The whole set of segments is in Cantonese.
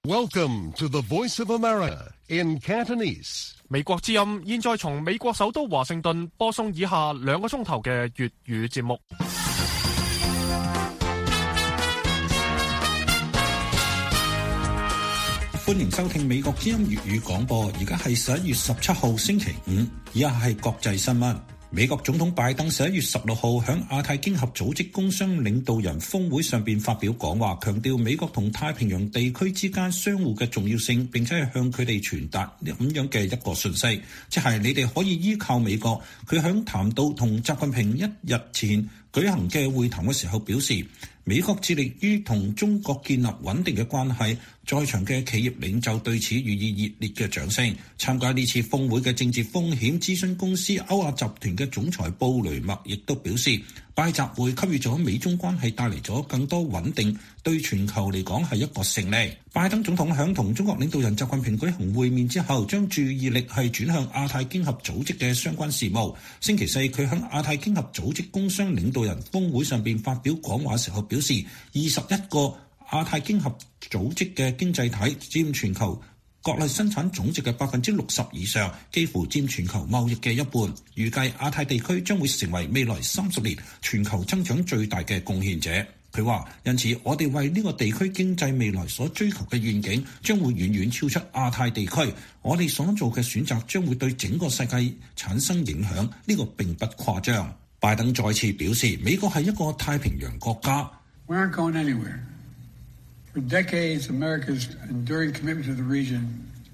Welcome to the Voice of America in Cantonese. 美國之音現在從美國首都華盛頓播送以下2個鐘頭嘅粵語節目。 歡迎收聽美國之音粵語廣播，而家係11月17號星期五，以下係國際新聞。美國總統拜登11月16號喺亞太經合組織工商領導人峰會上邊發表講話，強調美國同太平洋地區之間相互嘅重要性，並且係向佢哋傳達咁樣嘅一個訊息，即係你哋可以依靠美國。佢喺談到同習近平1日前舉行嘅會談嘅時候表示，美國致力於同中國建立穩定嘅關係，在場嘅企業領袖對此予以熱烈嘅掌聲。參加呢次峰會嘅政治風險諮詢公司歐亞集團嘅總裁布雷默亦都表示，拜習會給予咗美中關係帶嚟咗更多穩定，對全球嚟講係一個勝利。拜登總統響同中國領導人習近平舉行會面之後，將注意力係轉向亞太經合組織嘅相關事務。星期四佢響亞太經合組織工商領導人峰會上邊發表講話時候表示，21個亞太經合組織嘅經濟體佔全球國內生產總值嘅60%以上，幾乎佔全球貿易嘅一半。預計亞太地區將會成為未來30年全球增長最大嘅貢獻者。佢話，因此我哋為呢個地區經濟未來所追求嘅願景將會遠遠超出亞太地區。我哋所做嘅選擇將會對整個世界產生影響，呢個並不誇張。拜登再次表示，美國係一個太平洋國家。 We aren't going anywhere. For decades, America's enduring commitment to the region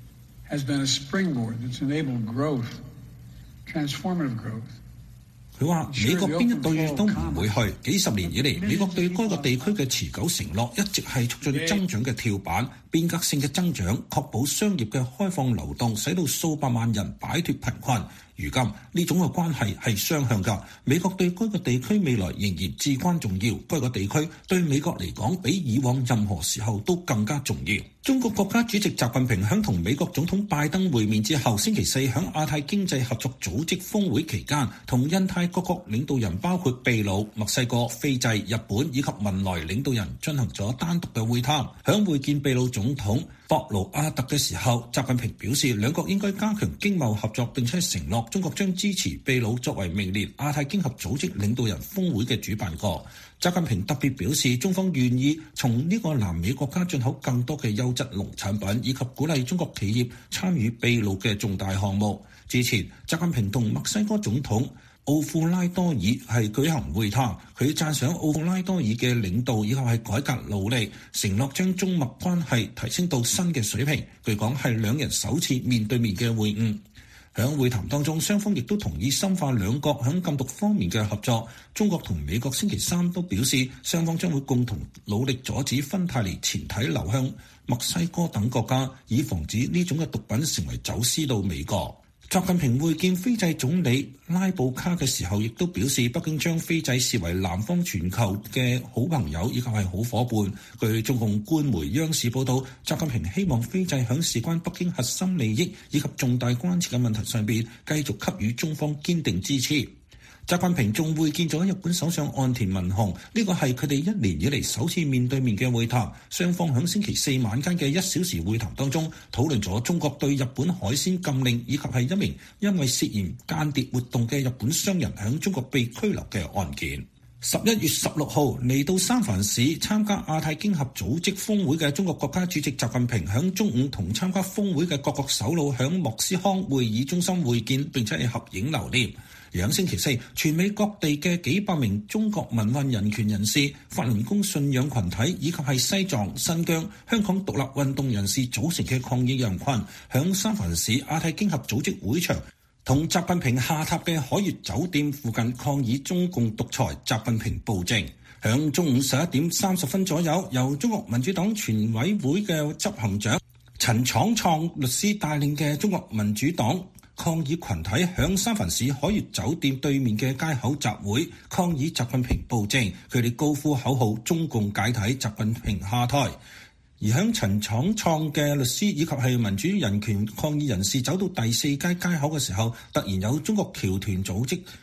has been a springboard that's enabled growth, transformative growth. 佢話美國邊一度都唔會去，幾十年以嚟，美國對該個地區嘅持久承諾一直係促進增長嘅跳板，變革性嘅增長，確保商業嘅開放流動，使到數百萬人擺脫貧困。如今呢種嘅關係係雙向㗎，美國對該個地區未來仍然至關重要，該個地區對美國嚟講比以往任何時候都更加重要。中國國家主席習近平響同美國總統拜登會面之後，星期四響亞太經濟合作組織峰會期間，同印太各國領導人包括秘魯、墨西哥、斐濟、日本以及文萊領導人進行咗單獨嘅會談。響會見秘魯總統博盧阿特嘅時候，習近平表示兩國應該加強經貿合作，並且承諾中國將支持秘魯作為明年亞太經合組織領導人峰會嘅主辦國。習近平特別表示，中方願意從呢個南美國家進口更多嘅優質農產品，以及鼓勵中國企業參與秘魯嘅重大項目。之前，習近平同墨西哥總統奧庫拉多爾係舉行會談，佢讚賞奧庫拉多爾嘅領導以及係改革努力，承諾將中墨關係提升到新嘅水平。據講係兩人首次面對面嘅會晤。喺會談當中，雙方亦都同意深化兩國喺禁毒方面嘅合作。中國同美國星期三都表示，雙方將會共同努力阻止芬太尼前體流向墨西哥等國家，以防止呢種嘅毒品成為走私到美國。習近平會見斐濟總理拉布卡嘅時候，亦都表示北京將斐濟視為南方全球嘅好朋友以及係好夥伴。據中共官媒央視報道，習近平希望斐濟響事關北京核心利益以及重大關切嘅問題上邊，繼續給予中方堅定支持。習近平仲會見咗日本首相岸田文雄，呢個係佢哋1年以嚟首次面對面嘅會談。雙方喺星期四晚間嘅1小時會談當中，討論咗中國對日本海鮮禁令，以及係一名因為涉嫌間諜活動嘅日本商人喺中國被拘留嘅案件。11月16號嚟到三藩市參加亞太經合組織峰會嘅中國國家主席習近平，響中午同參加峰會嘅各國首腦響莫斯康會議中心會見，並且係合影留念。兩星期四，全美各地嘅幾百名中國民運人權人士、法輪功信仰群體以及係西藏、新疆、香港獨立運動人士組成嘅抗議人群，響三藩市亞太經合組織會場同習近平下榻嘅海悦酒店附近抗議中共獨裁、習近平暴政。響中午11點30分左右，由中國民主黨全委會嘅執行長陳闖創律師帶領嘅中國民主黨抗議群體響三藩市海悦酒店對面嘅街口集會，抗議習近平暴政。佢哋高呼口號：中共解體，習近平下台。而響陳闖創嘅律師以及係民主人權抗議人士走到第4街街口嘅時候，突然有中國僑團組織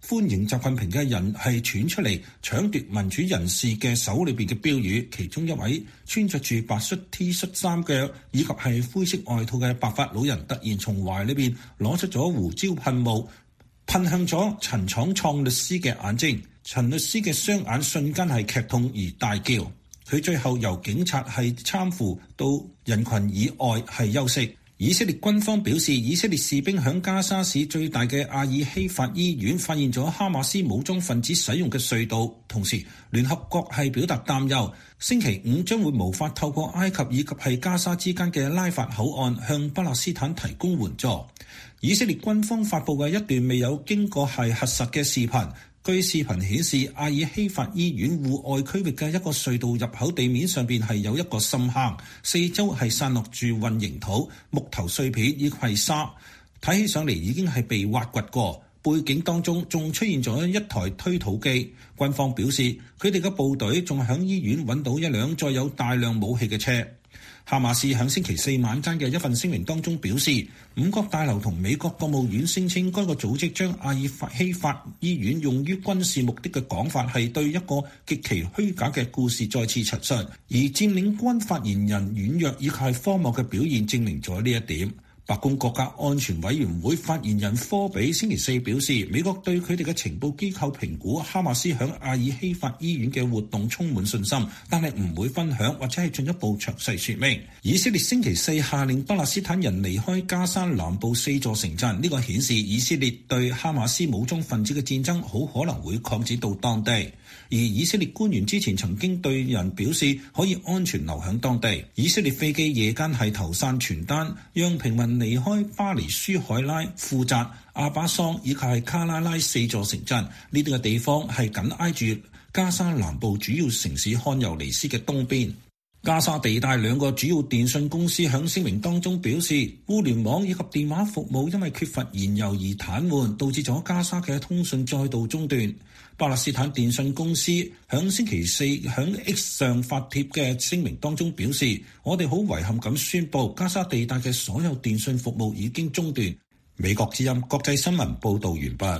歡迎習近平嘅人係傳出嚟搶奪民主人士嘅手裏邊嘅標語，其中一位穿着住白恤 T 恤衫腳以及係灰色外套嘅白髮老人，突然從懷裏邊攞出咗胡椒噴霧，噴向咗陳闖創律師嘅眼睛。陳律師嘅雙眼瞬間係劇痛而大叫，佢最後由警察係攙扶到人群以外係休息。以色列軍方表示，以色列士兵響加沙市最大嘅阿爾希法醫院發現咗哈馬斯武裝分子使用嘅隧道，同時聯合國係表達擔憂，星期五將會無法透過埃及以及係加沙之間嘅拉法口岸向巴勒斯坦提供援助。以色列軍方發布嘅一段未有經過係核實嘅視頻，據視頻顯示，阿爾希法醫院戶外區域嘅一個隧道入口地面上邊係有一個深坑，四周係散落住混凝土、木頭碎片以及係沙，睇起上嚟已經係被挖掘過。背景當中仲出現咗一台推土機。軍方表示，佢哋嘅部隊仲響醫院揾到一輛載有大量武器嘅車。哈馬斯喺星期四晚間嘅一份聲明當中表示，五角大樓同美國國務院聲稱該個組織將阿爾希法醫院用於軍事目的嘅講法係對一個極其虛假嘅故事再次陳述，而佔領軍發言人軟弱以及係荒謬嘅表現證明咗呢一點。白宮國家安全委員會發言人科比星期四表示，美國對佢哋嘅情報機構評估哈馬斯響阿爾希法醫院嘅活動充滿信心，但係唔會分享或者係進一步詳細說明。以色列星期四下令巴勒斯坦人離開加沙南部4座城鎮，呢個顯示以色列對哈馬斯武裝分子嘅戰爭好可能會擴展到當地。而以色列官員之前曾經對人表示可以安全留響當地。以色列飛機夜間係投散傳單，讓平民離開巴尼舒海拉、庫扎、阿巴桑以及係卡拉拉4座城鎮，呢啲嘅地方係緊挨住加沙南部主要城市漢尤尼斯嘅東邊。加沙地帶2個主要電信公司響聲明當中表示，互聯網以及電話服務因為缺乏燃油而癱瘓，導致咗加沙嘅通訊再度中斷。巴勒斯坦電信公司響星期四響 X 上發帖嘅聲明當中表示，我哋好遺憾咁宣布，加沙地帶嘅所有電信服務已經中斷。美國之音國際新聞報道完畢。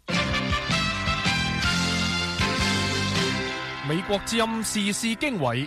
美國之音時事經緯。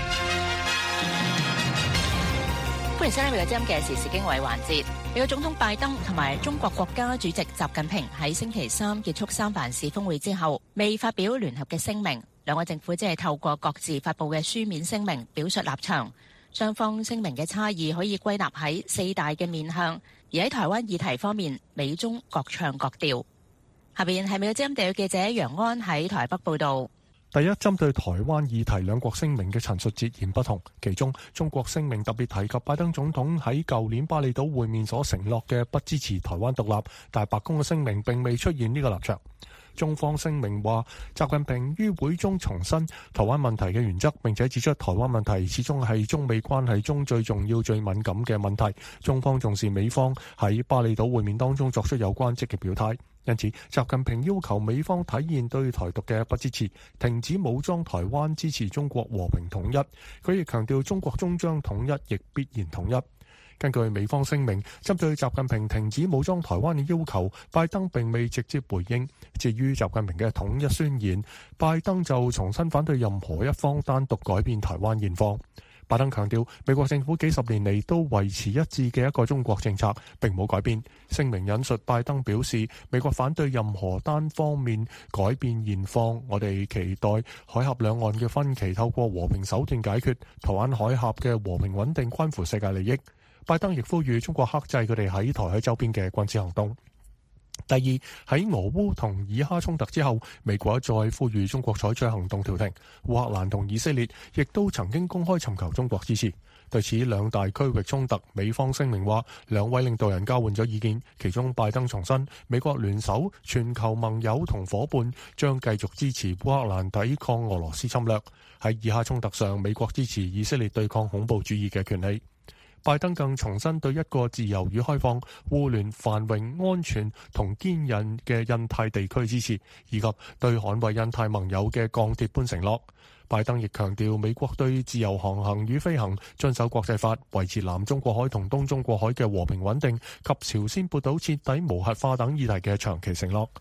歡迎收聽美國之音嘅時事經緯環節。美國總統拜登同埋中國國家主席習近平喺星期三結束三藩市峰會之後，未發表聯合嘅聲明。兩個政府只係透過各自發布嘅書面聲明表述立場。雙方聲明嘅差異可以歸納喺4大嘅面向，而喺台灣議題方面，美中各唱各調。下邊係美國之音地區記者楊安喺台北報道。 第一，針對台灣議題，兩國聲明嘅陳述截然不同。其中，中國聲明特別提及拜登總統喺舊年巴厘島會面所承諾嘅不支持台灣獨立，但係白宮嘅聲明並未出現呢個立場。中方聲明話，習近平於會中重申台灣問題嘅原則，並且指出台灣問題始終係中美關係中最重要、最敏感嘅問題。中方重視美方喺巴厘島會面當中作出有關積極表態。因此，習近平要求美方體現對台獨嘅不支持，停止武裝台灣，支持中國和平統一。佢亦強調中國終將統一，亦必然統一。根據美方聲明，針對習近平停止武裝台灣嘅要求，拜登並未直接回應。至於習近平嘅統一宣言，拜登就重新反對任何一方單獨改變台灣現況。拜登強調，美國政府幾十年嚟都維持一致嘅一個中國政策，並冇改變。聲明引述拜登表示，美國反對任何單方面改變現況，我哋期待海峽兩岸嘅分歧透過和平手段解決，台灣海峽嘅和平穩定關乎世界利益。拜登亦呼籲中國克制佢哋喺台海周邊嘅軍事行動。第二，喺俄烏同以哈衝突之後，美國一再呼籲中國採取行動調停。烏克蘭同以色列亦都曾經公開尋求中國支持。對此兩大區域衝突，美方聲明話，兩位領導人交換咗意見，其中拜登重申美國聯手全球盟友同夥伴將繼續支持烏克蘭抵抗俄羅斯侵略。喺以哈衝突上，美國支持以色列對抗恐怖主義嘅權利。拜登更重申對一個自由與開放、互聯繁榮、安全同堅韌嘅印太地區支持，以及對捍衛印太盟友嘅鋼鐵般承諾。拜登亦強調美國對自由航行與飛行、遵守國際法、維持南中國海同東中國海嘅和平穩定及朝鮮半島徹底無核化等議題嘅長期承諾。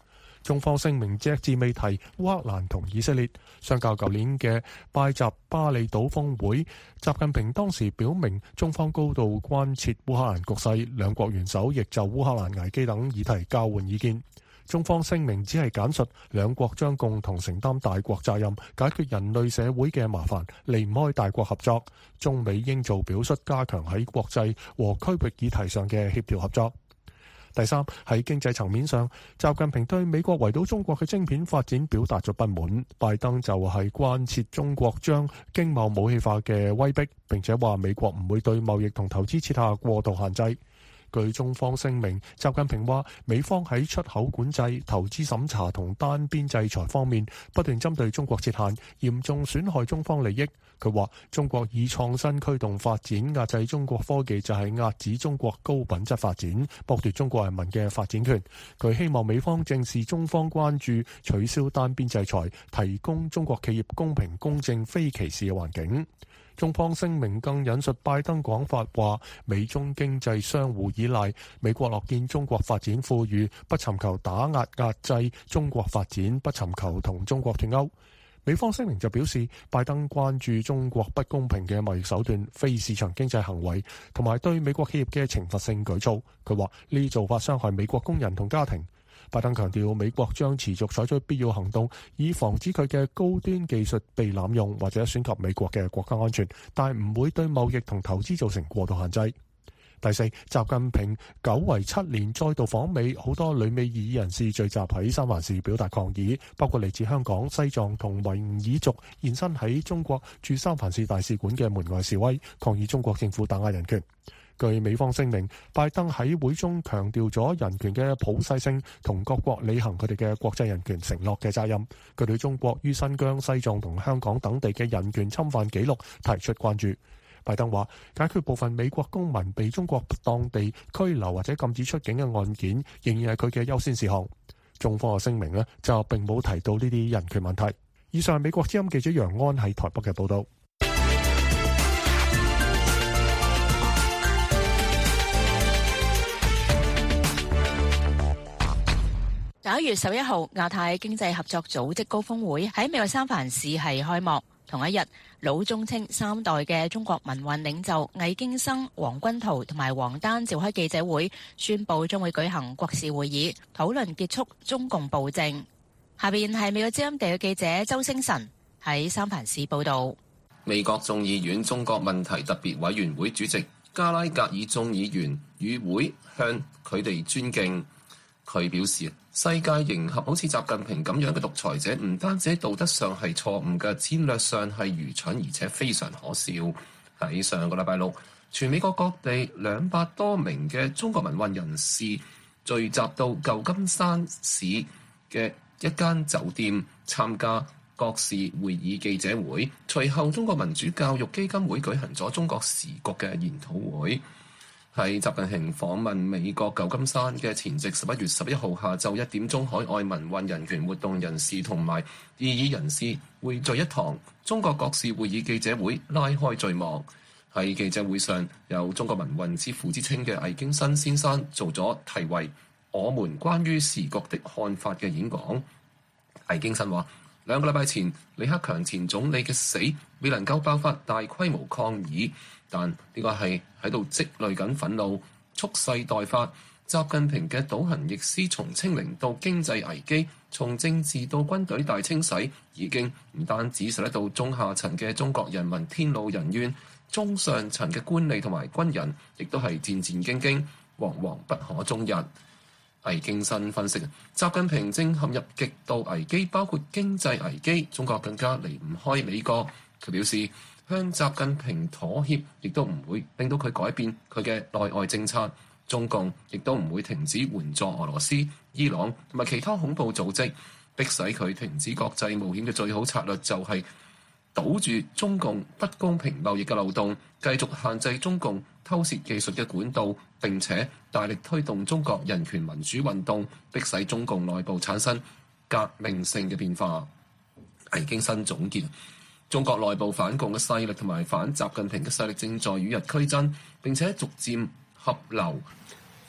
中方聲明隻字未提烏克蘭同以色列。相較舊年嘅拜習巴厘島峰會，習近平當時表明中方高度關切烏克蘭局勢，兩國元首亦就烏克蘭危機等議題交換意見。中方聲明只係簡述兩國將共同承擔大國責任，解決人類社會嘅麻煩，離唔開大國合作。中美應做表率，加強喺國際和區域議題上嘅協調合作。第三，喺經濟層面上，習近平對美國圍堵中國嘅晶片發展表達咗不滿。拜登就係關切中國將經貿武器化嘅威逼，並且話美國唔會對貿易同投資設下過度限制。據中方聲明，習近平話美方喺出口管制、投資審查同單邊制裁方面不斷針對中國設限，嚴重損害中方利益。佢話中國以創新驅動發展，壓制中國科技就係壓止中國高品質發展，剝奪中國人民嘅發展權。佢希望美方正視中方關注，取消單邊制裁，提供中國企業公平公正非歧視嘅環境。中方聲明更引述拜登講法，話美中經濟相互依賴，美國樂見中國發展富裕，不尋求打壓壓制中國發展，不尋求同中國脫鈎。美方聲明就表示，拜登關注中國不公平嘅貿易手段、非市場經濟行為，同埋對美國企業嘅懲罰性舉措。佢話呢啲做法傷害美國工人同家庭。拜登強調，美國將持續採取必要行動，以防止佢嘅高端技術被濫用或者損及美國嘅國家安全，但唔會對貿易同投資造成過度限制。第四，習近平久違7年再度訪美，好多旅美異議人士聚集喺三藩市表達抗議，包括嚟自香港、西藏同維吾爾族現身喺中國駐三藩市大使館嘅門外示威，抗議中國政府打壓人權。據美方聲明，拜登喺會中強調咗人權嘅普世性同各國履行佢哋嘅國際人權承諾嘅責任。佢對中國於新疆、西藏同香港等地嘅人權侵犯記錄提出關注。拜登話，解決部分美國公民被中國不當地拘留或者禁止出境嘅案件，仍然係佢嘅優先事項。中方嘅聲明呢就並冇提到呢啲人權問題。以上係美國之音記者楊安喺台北嘅報道。 9月11號，亞太經濟合作組織高峰會喺美國三藩市係開幕。同一日，老中青三代嘅中國民運領袖魏京生、黃君濤同埋王丹召開記者會，宣布將會舉行國事會議，討論結束中共暴政。下邊係美國之音地嘅記者周星辰喺三藩市報道。 美國眾議院中國問題特別委員會主席加拉格爾眾議員與會向佢哋尊敬。佢表示，世界迎合好似習近平咁樣嘅獨裁者，唔單止喺道德上係錯誤嘅，戰略上係愚蠢，而且非常可笑。喺上個禮拜六，全美國各地200多名嘅中國民運人士聚集到舊金山市嘅一間酒店參加國事會議記者會。隨後，中國民主教育基金會舉行咗中國時局嘅研討會。喺習近平訪問美國舊金山嘅前夕，11月11號下晝1點鐘，海外民運人權活動人士同埋異議人士匯聚一堂，中國國事會議記者會拉開序幕。喺記者會上，有中國民運之父之稱嘅魏京生先生做咗題為《我們關於時局的看法》嘅演講。魏京生話：2個禮拜前，李克強前總理嘅死未能夠爆發大規模抗議，但呢個係喺度積累緊憤怒，蓄勢待發。習近平嘅倒行逆施，從清零到經濟危機，從政治到軍隊大清洗，已經唔單止使得到中下層嘅中國人民天怒人怨，中上層嘅官吏同埋軍人亦都係戰戰兢兢，惶惶不可終日。魏京生分析，習近平正陷入極度危機，包括經濟危機，中國更加離唔開美國。佢表示，向習近平妥協，亦都唔會令到佢改變佢嘅內外政策。中共亦都唔會停止援助俄羅斯、伊朗同埋其他恐怖組織，迫使佢停止國際冒險嘅最好策略就係堵住中共不公平貿易嘅漏洞，繼續限制中共偷竊技術嘅管道，並且大力推動中國人權民主運動，迫使中共內部產生革命性嘅變化。魏京生總結，中國內部反共嘅勢力同埋反習近平嘅勢力正在與日俱增，並且逐漸合流。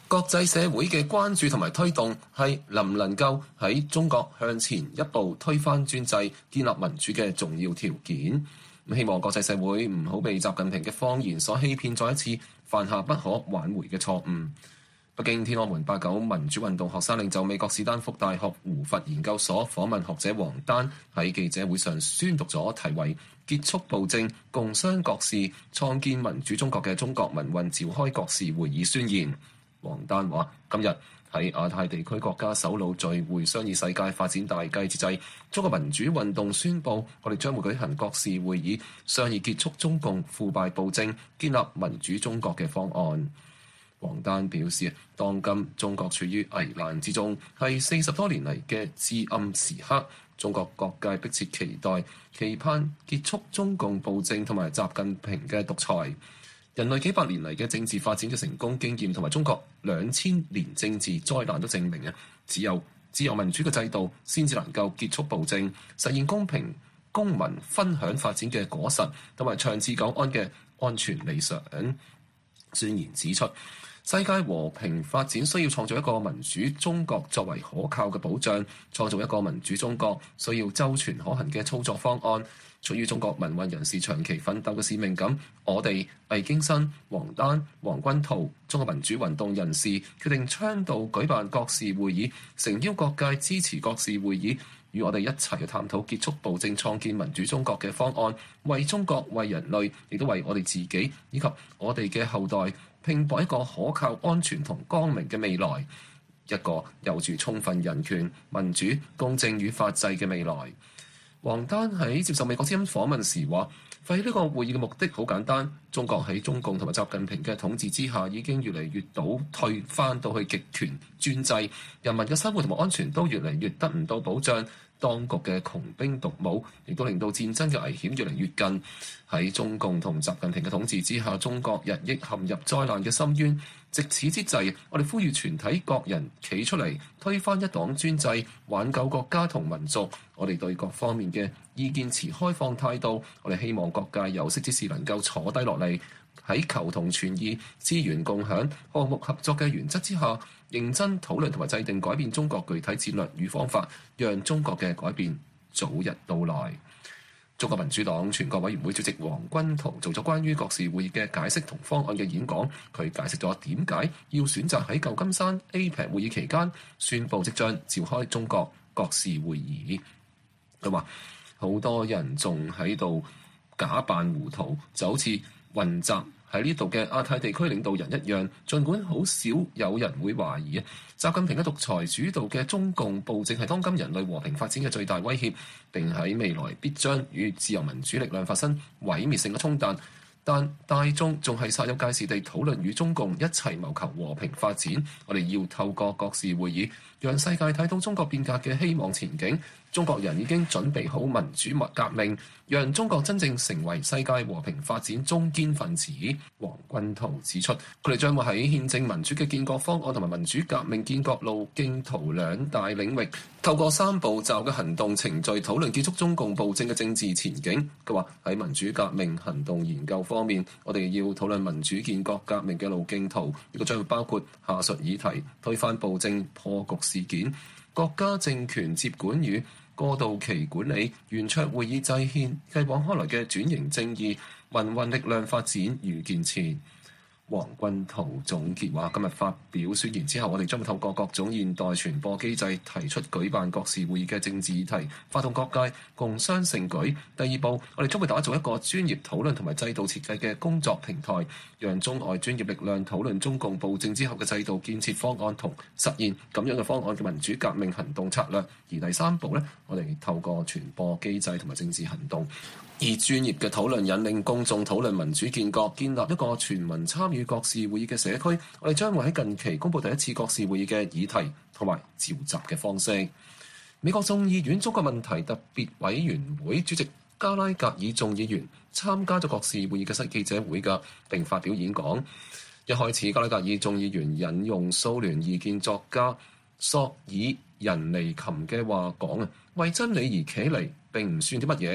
國際社會嘅關注同埋推動係能唔能夠喺中國向前一步推翻專制、建立民主嘅重要條件。希望國際社會唔好被習近平嘅謊言所欺騙，再一次犯下不可挽回嘅錯誤。北京天安門89民主運動學生領袖、美國史丹福大學胡佛研究所訪問學者王丹喺記者會上宣讀咗題為結束暴政、共商國事、創建民主中國嘅中國民運召開國事會議宣言。王丹話：今日喺亞太地區國家首腦聚會商議世界發展大計之際，中國民主運動宣布，我哋將會舉行國事會議，商議結束中共腐敗暴政、建立民主中國嘅方案。王丹表示，當今中國處於危難之中，係40多年嚟嘅至暗時刻。中國各界迫切期待、期盼結束中共暴政同埋習近平嘅獨裁。人類幾百年嚟嘅政治發展嘅成功經驗同埋中國2000年政治災難都證明啊，只有自由民主嘅制度先至能夠結束暴政，實現公平公民分享發展嘅果實，同埋長治久安嘅安全理想。宣言指出，世界和平發展需要創造一個民主中國作為可靠嘅保障，創造一個民主中國需要周全可行嘅操作方案。出於中國民運人士長期奮鬥嘅使命感，我哋魏京新、王丹、黃君濤中國民主運動人士決定倡導舉辦國事會議，誠邀各界支持國事會議，與我哋一齊去探討結束暴政、創建民主中國嘅方案，為中國、為人類，亦都為我哋自己以及我哋嘅後代拼搏一個可靠、安全同光明嘅未來，一個有住充分人權、民主、公正與法治嘅未來。王丹喺接受美國之音訪問時話：廢呢個會議嘅目的好簡單，中國喺中共同埋習近平嘅統治之下，已經越嚟越倒退翻到去極權專制，人民嘅生活同埋安全都越嚟越得唔到保障，當局嘅窮兵黷武，亦都令到戰爭嘅危險越嚟越近。喺中共同習近平嘅統治之下，中國日益陷入災難嘅深淵。藉此之際，我哋呼籲全體各人企出嚟，推翻一黨專制，挽救國家同民族。我哋對各方面嘅意見持開放態度。我哋希望各界有識之士能夠坐低落嚟，喺求同存異、資源共享、項目合作嘅原則之下，認真討論同埋制定改變中國具體戰略與方法，讓中國嘅改變早日到來。中國民主黨全國委員會主席王軍濤做咗關於國事會議嘅解釋同方案嘅演講，佢解釋咗點解要選擇喺舊金山 APEC 會議期間宣布即將召開中國國事會議。佢話好多人仲喺度假扮糊塗，就好似雲集喺呢度嘅亞太地區領導人一樣，儘管好少有人會懷疑習近平嘅獨裁主導嘅中共暴政係當今人類和平發展嘅最大威脅，並喺未來必將與自由民主力量發生毀滅性嘅衝突。但大眾仲係煞有介事地討論與中共一齊謀求和平發展。我哋要透過國事會議，讓世界睇到中國變革嘅希望前景。中國人已經準備好民主革命，讓中國真正成為世界和平發展中堅分子。王軍濤指出，佢哋將會喺憲政民主嘅建國方案同埋民主革命建國路徑圖兩大領域，透過3步驟嘅行動程序討論結束中共暴政嘅政治前景。佢話喺民主革命行動研究方面，我哋要討論民主建國革命嘅路徑圖，呢個將會包括下述議題：推翻暴政、破局事件、國家政權接管與過渡期管理、圓桌會議制憲、繼往開來嘅轉型正義、民運力量發展與建設。王軍濤總結話：今日發表宣言之後，我哋將會透過各種現代傳播機制，提出舉辦國事會議嘅政治議題，發動各界共商盛舉。第2步，我哋將會打造一個專業討論同埋制度設計嘅工作平台，讓中外專業力量討論中共暴政之後嘅制度建設方案同實現咁樣嘅方案嘅民主革命行動策略。而第3步呢，我哋透過傳播機制同埋政治行動，以專業嘅討論引領公眾討論民主建國，建立一個全民參與國事會議嘅社區。我哋將會喺近期公布第一次國事會議嘅議題同埋召集嘅方式。美國眾議院中國問題特別委員會主席加拉格爾眾議員參加咗國事會議嘅記者會㗎，並發表演講。一開始，加拉格爾眾議員引用蘇聯異見作家索爾仁尼琴嘅話講：為真理而企嚟並唔算啲乜嘢。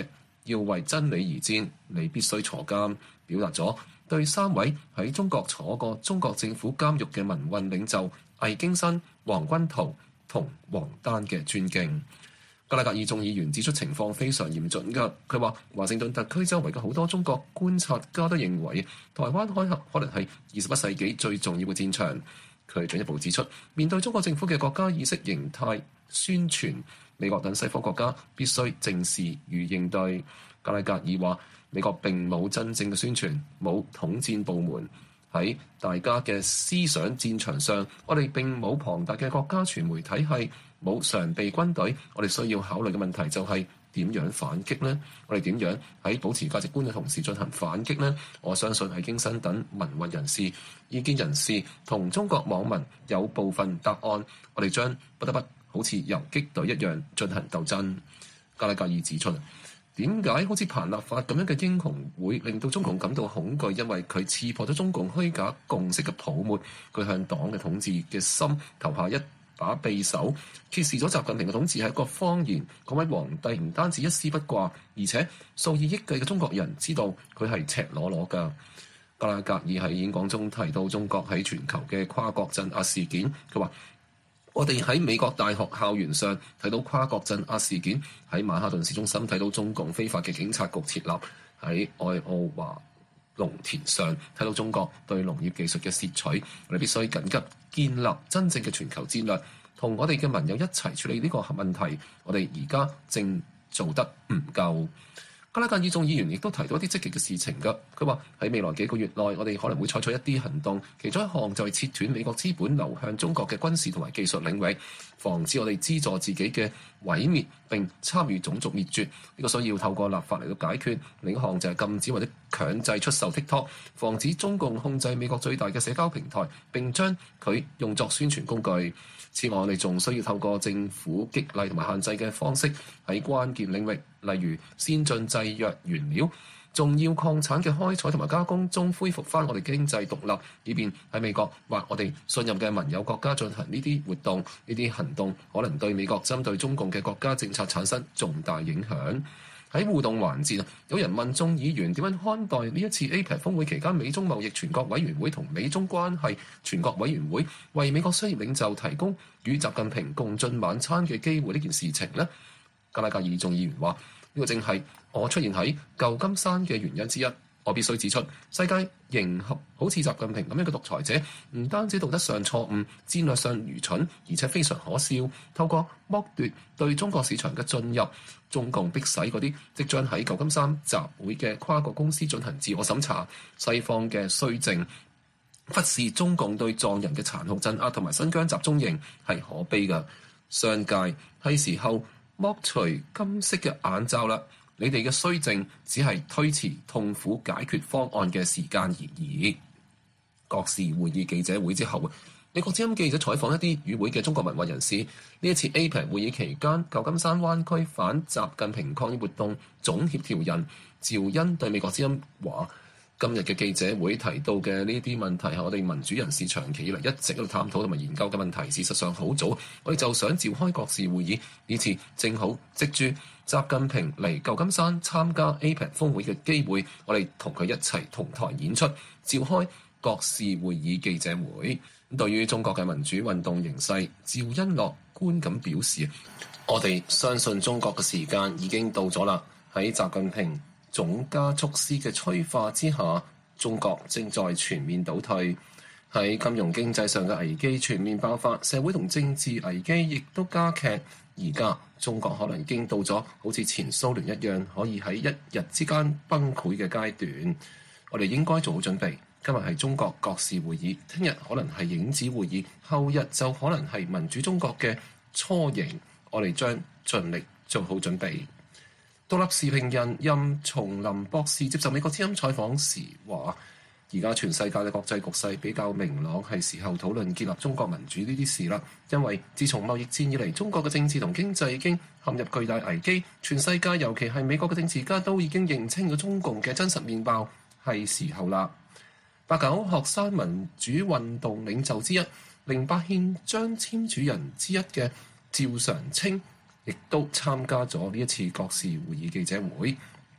要為真理而戰，你必須坐監，表達咗對3位喺中國坐過中國政府監獄嘅民運領袖魏京新、黃軍濤同王丹嘅尊敬。加拉格爾眾議員指出情況非常嚴峻㗎，佢話華盛頓特區周圍嘅好多中國觀察家都認為台灣海峽可能係21世紀最重要嘅戰場。佢進一步指出，面對中國政府嘅國家意識形態宣傳，美國等西方國家必須正視與應對。加拉格爾話，美國並冇真正嘅宣傳，冇統戰部門。喺大家嘅思想戰場上，我哋並冇龐大嘅國家傳媒體系，冇常備軍隊。我哋需要考慮嘅問題就係點樣反擊呢？我哋點樣喺保持價值觀嘅同時進行反擊呢？我相信魏京新等民運人士、意見人士同中國網民有部分答案。我哋將不得不好似游擊隊一樣進行鬥爭。加拉格爾指出，點解好似彭立發咁樣嘅英雄會令到中共感到恐懼？因為佢刺破咗中共虛假共識嘅泡沫，佢向黨嘅統治嘅心投下一把匕首，揭示咗習近平嘅統治係一個謊言。嗰位皇帝唔單止一絲不掛，而且數以億計嘅中國人知道佢係赤裸裸㗎。加拉格爾喺演講中提到中國喺全球嘅跨國鎮壓事件，佢話：我哋喺美國大學校園上睇到跨國鎮壓事件，喺曼哈頓市中心睇到中共非法嘅警察局設立，喺愛奧華農田上睇到中國對農業技術嘅竊取。我哋必須緊急建立真正嘅全球戰略，同我哋嘅盟友一齊處理呢個問題。我哋而家正做得唔夠。加拉格爾眾議員亦都提到一啲積極嘅事情㗎。佢話喺未來幾個月內，我哋可能會採取一啲行動，其中一項就係切斷美國資本流向中國嘅軍事同埋技術領域，防止我哋資助自己嘅毀滅並參與種族滅絕。呢個需要透過立法嚟到解決。另一項就係禁止或者強制出售 TikTok， 防止中共控制美國最大嘅社交平台，並將佢用作宣傳工具。此外，我哋仲需要透過政府激勵同埋限制嘅方式，喺關鍵領域，例如先進製藥原料、重要礦產嘅開採同埋加工中恢復翻我哋經濟獨立，以便喺美國或我哋信任嘅盟友國家進行呢啲活動。呢啲行動可能對美國針對中共嘅國家政策產生重大影響。喺互動環節，有人問眾議員點樣看待呢一次 APEC 峰會期間美中貿易全國委員會同美中關係全國委員會為美國商業領袖提供與習近平共進晚餐嘅機會呢件事情呢？加拉格爾眾議員話：呢個正係我出現喺舊金山嘅原因之一。我必須指出，世界迎合好似習近平咁樣嘅獨裁者，唔單止道德上錯誤、戰略上愚蠢，而且非常可笑。透過剝奪對中國市場嘅進入，中共迫使嗰啲即將喺舊金山集會嘅跨國公司進行自我審查。西方嘅綏靖忽視中共對藏人嘅殘酷鎮壓同埋新疆集中營係可悲嘅。商界係時候剝除金色嘅眼罩啦！你哋嘅綏靖只係推遲痛苦解決方案嘅時間而已。國事會議記者會之後，美國之音記者採訪一啲與會嘅中國民運人士。呢一次 APEC 會議期間，舊金山灣區反習近平抗議活動總協調人趙恩對美國之音話：今日嘅記者會提到嘅呢啲問題係我哋民主人士長期以嚟一直喺度探討同埋研究嘅問題。事實上好早，我哋就想召開國事會議，呢次正好藉住習近平嚟舊金山參加 APEC 峰會嘅機會，我哋同佢一齊同台演出，召開國事會議記者會。對於中國嘅民主運動形勢，趙恩樂觀咁表示：我哋相信中國嘅時間已經到咗啦。喺習近平總加速師嘅催化之下，中國正在全面倒退。喺金融經濟上嘅危機全面爆發，社會同政治危機亦都加劇。而家中國可能已經到咗好似前蘇聯一樣，可以喺一日之間崩潰嘅階段。我哋應該做好準備。今日係中國國事會議，聽日可能係影子會議，後日就可能係民主中國嘅雛形。我哋將盡力做好準備。獨立時評人任松林博士接受美國之音採訪時話：而家全世界嘅國際局勢比較明朗，係時候討論建立中國民主呢啲事啦。因為自從貿易戰以嚟，中國嘅政治同經濟已經陷入巨大危機，全世界尤其係美國嘅政治家都已經認清咗中共嘅真實面貌，係時候啦。89學生民主運動領袖之一、08憲章簽署人之一嘅趙常清，亦都參加咗呢一次國事會議記者會。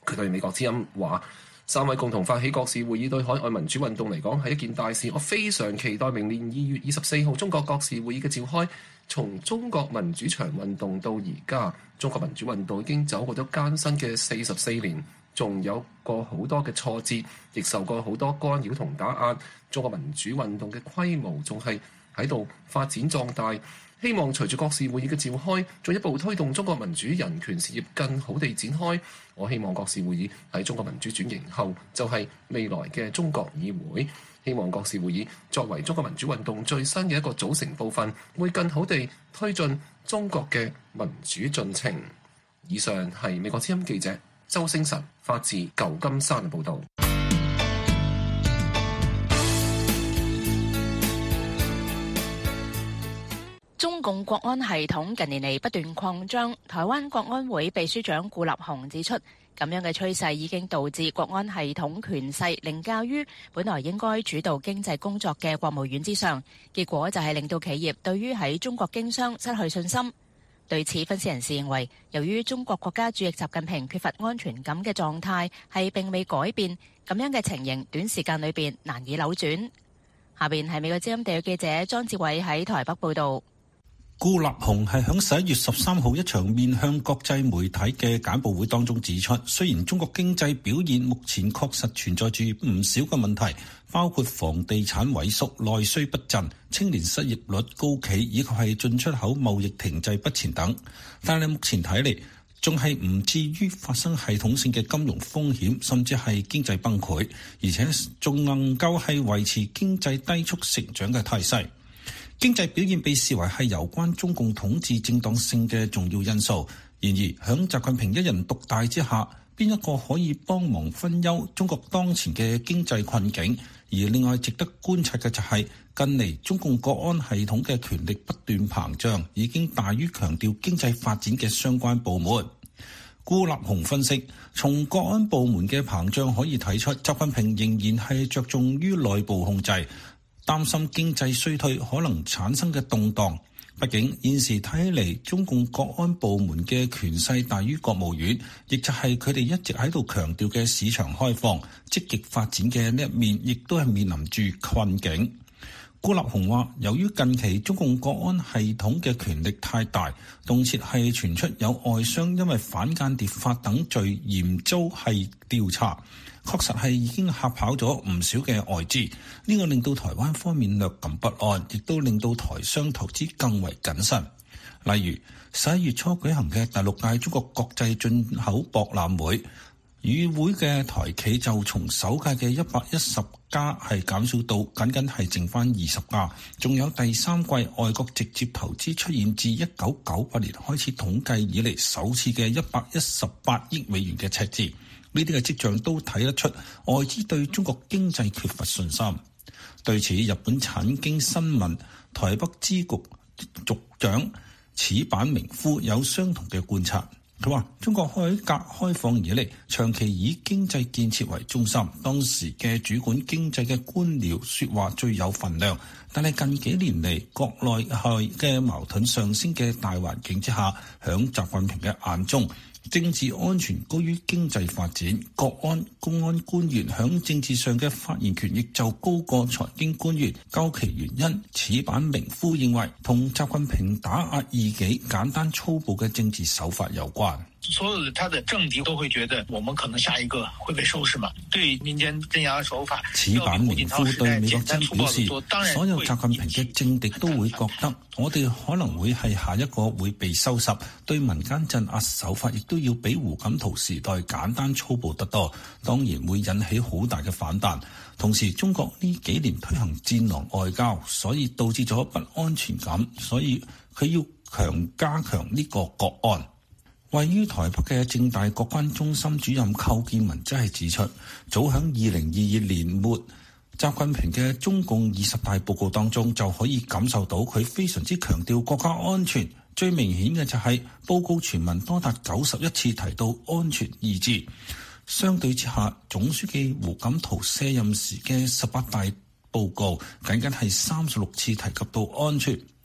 佢對美國之音話：3位共同發起國事會議對海外民主運動嚟講係一件大事，我非常期待明年2月24號中國國事會議嘅召開。從中國民主牆運動到而家，中國民主運動已經走過咗艱辛嘅44年，仲有過好多嘅挫折，亦受過好多干擾同打壓。中國民主運動嘅規模仲係喺度發展壯大，希望隨住國事會議嘅召開，進一步推動中國民主人權事業更好地展開。我希望國事會議喺中國民主轉型後，就係未來嘅中國議會。希望國事會議作為中國民主運動最新嘅一個組成部分，會更好地推進中國嘅民主進程。以上係美國之音記者周星辰發自舊金山嘅報導。 中共國安系統近年嚟不斷擴張，台灣國安會秘書長顧立雄指出，咁樣嘅趨勢已經導致國安系統權勢凌駕於本來應該主導經濟工作嘅國務院之上，結果就係令到企業對於喺中國經商失去信心。對此，分析人士認為，由於中國國家主席習近平缺乏安全感嘅狀態係並未改變，咁樣嘅情形短時間裏邊難以扭轉。下邊係美國之音地約記者莊志偉喺台北報道。 顧立雄係響11月13號一場面向國際媒體嘅簡報會當中指出，雖然中國經濟表現目前確實存在住唔少嘅問題，包括房地產萎縮、內需不振、青年失業率高企，以及係進出口貿易停滯不前等，但係目前睇嚟仲係唔至於發生系統性嘅金融風險，甚至係經濟崩潰，而且仲能夠係維持經濟低速成長嘅態勢。經濟表現被視為係有關中共統治正當性嘅重要因素。然而，響習近平一人獨大之下，邊一個可以幫忙分憂中國當前嘅經濟困境？而另外值得觀察嘅就係，近嚟中共國安系統嘅權力不斷膨脹，已經大於強調經濟發展嘅相關部門。顧立雄分析，從國安部門嘅膨脹可以睇出，習近平仍然係着重於內部控制，擔心經濟衰退可能產生嘅動盪。畢竟現時睇起嚟，中共國安部門嘅權勢大於國務院，亦就係佢哋一直喺度強調嘅市場開放、積極發展嘅呢一面，亦都係面臨住困境。顧立雄話，由於近期中共國安系統嘅權力太大，動輒係傳出有外商因為反間諜法等罪嚴遭係調查，確實係已經嚇跑咗唔少嘅外資，呢個令到台灣方面略感不安，亦都令到台商投資更為謹慎。例如11月初舉行嘅第6屆中國國際進口博覽會，與會嘅台企就從首屆嘅110家係減少到僅係剩翻20家，仲有第3季外國直接投資出現自1998年開始統計以嚟首次嘅118億美元嘅赤字。呢啲嘅跡象都睇得出外資對中國經濟缺乏信心。對此，日本產經新聞台北支局局長矢板明夫有相同嘅觀察。佢話：中國改革開放以嚟，長期以經濟建設為中心，當時嘅主管經濟嘅官僚説話最有分量。但係近幾年嚟，國內外嘅矛盾上升嘅大環境之下，響習近平嘅眼中，政治安全高於經濟發展，國安、公安官員響政治上嘅發言權亦就高過財經官員。究其原因，矢板明夫認為同習近平打壓異己、簡單粗暴嘅政治手法有關。 所有的他的政敵都會覺得，我們可能下一個會被收拾嘛？對民間鎮壓的手法， 矢板明夫對美國之音表示，所有習近平嘅政敵都會覺得，我哋可能會係下一個會被收拾。對民間鎮壓手法亦都要比胡錦濤時代簡單粗暴得多，當然會引起好大嘅反彈。同時，中國呢幾年推行戰狼外交，所以導致咗不安全感，所以佢要加強呢個國安。位於台北嘅政大國關中心主任寇建文則係指出，早喺2022年末，習近平嘅中共20大報告當中就可以感受到佢非常之強調國家安全。最明顯嘅就係報告全文多達91次提到安全二字。相對之下，總書記胡錦濤卸任時嘅18大報告僅係36次提及到安全。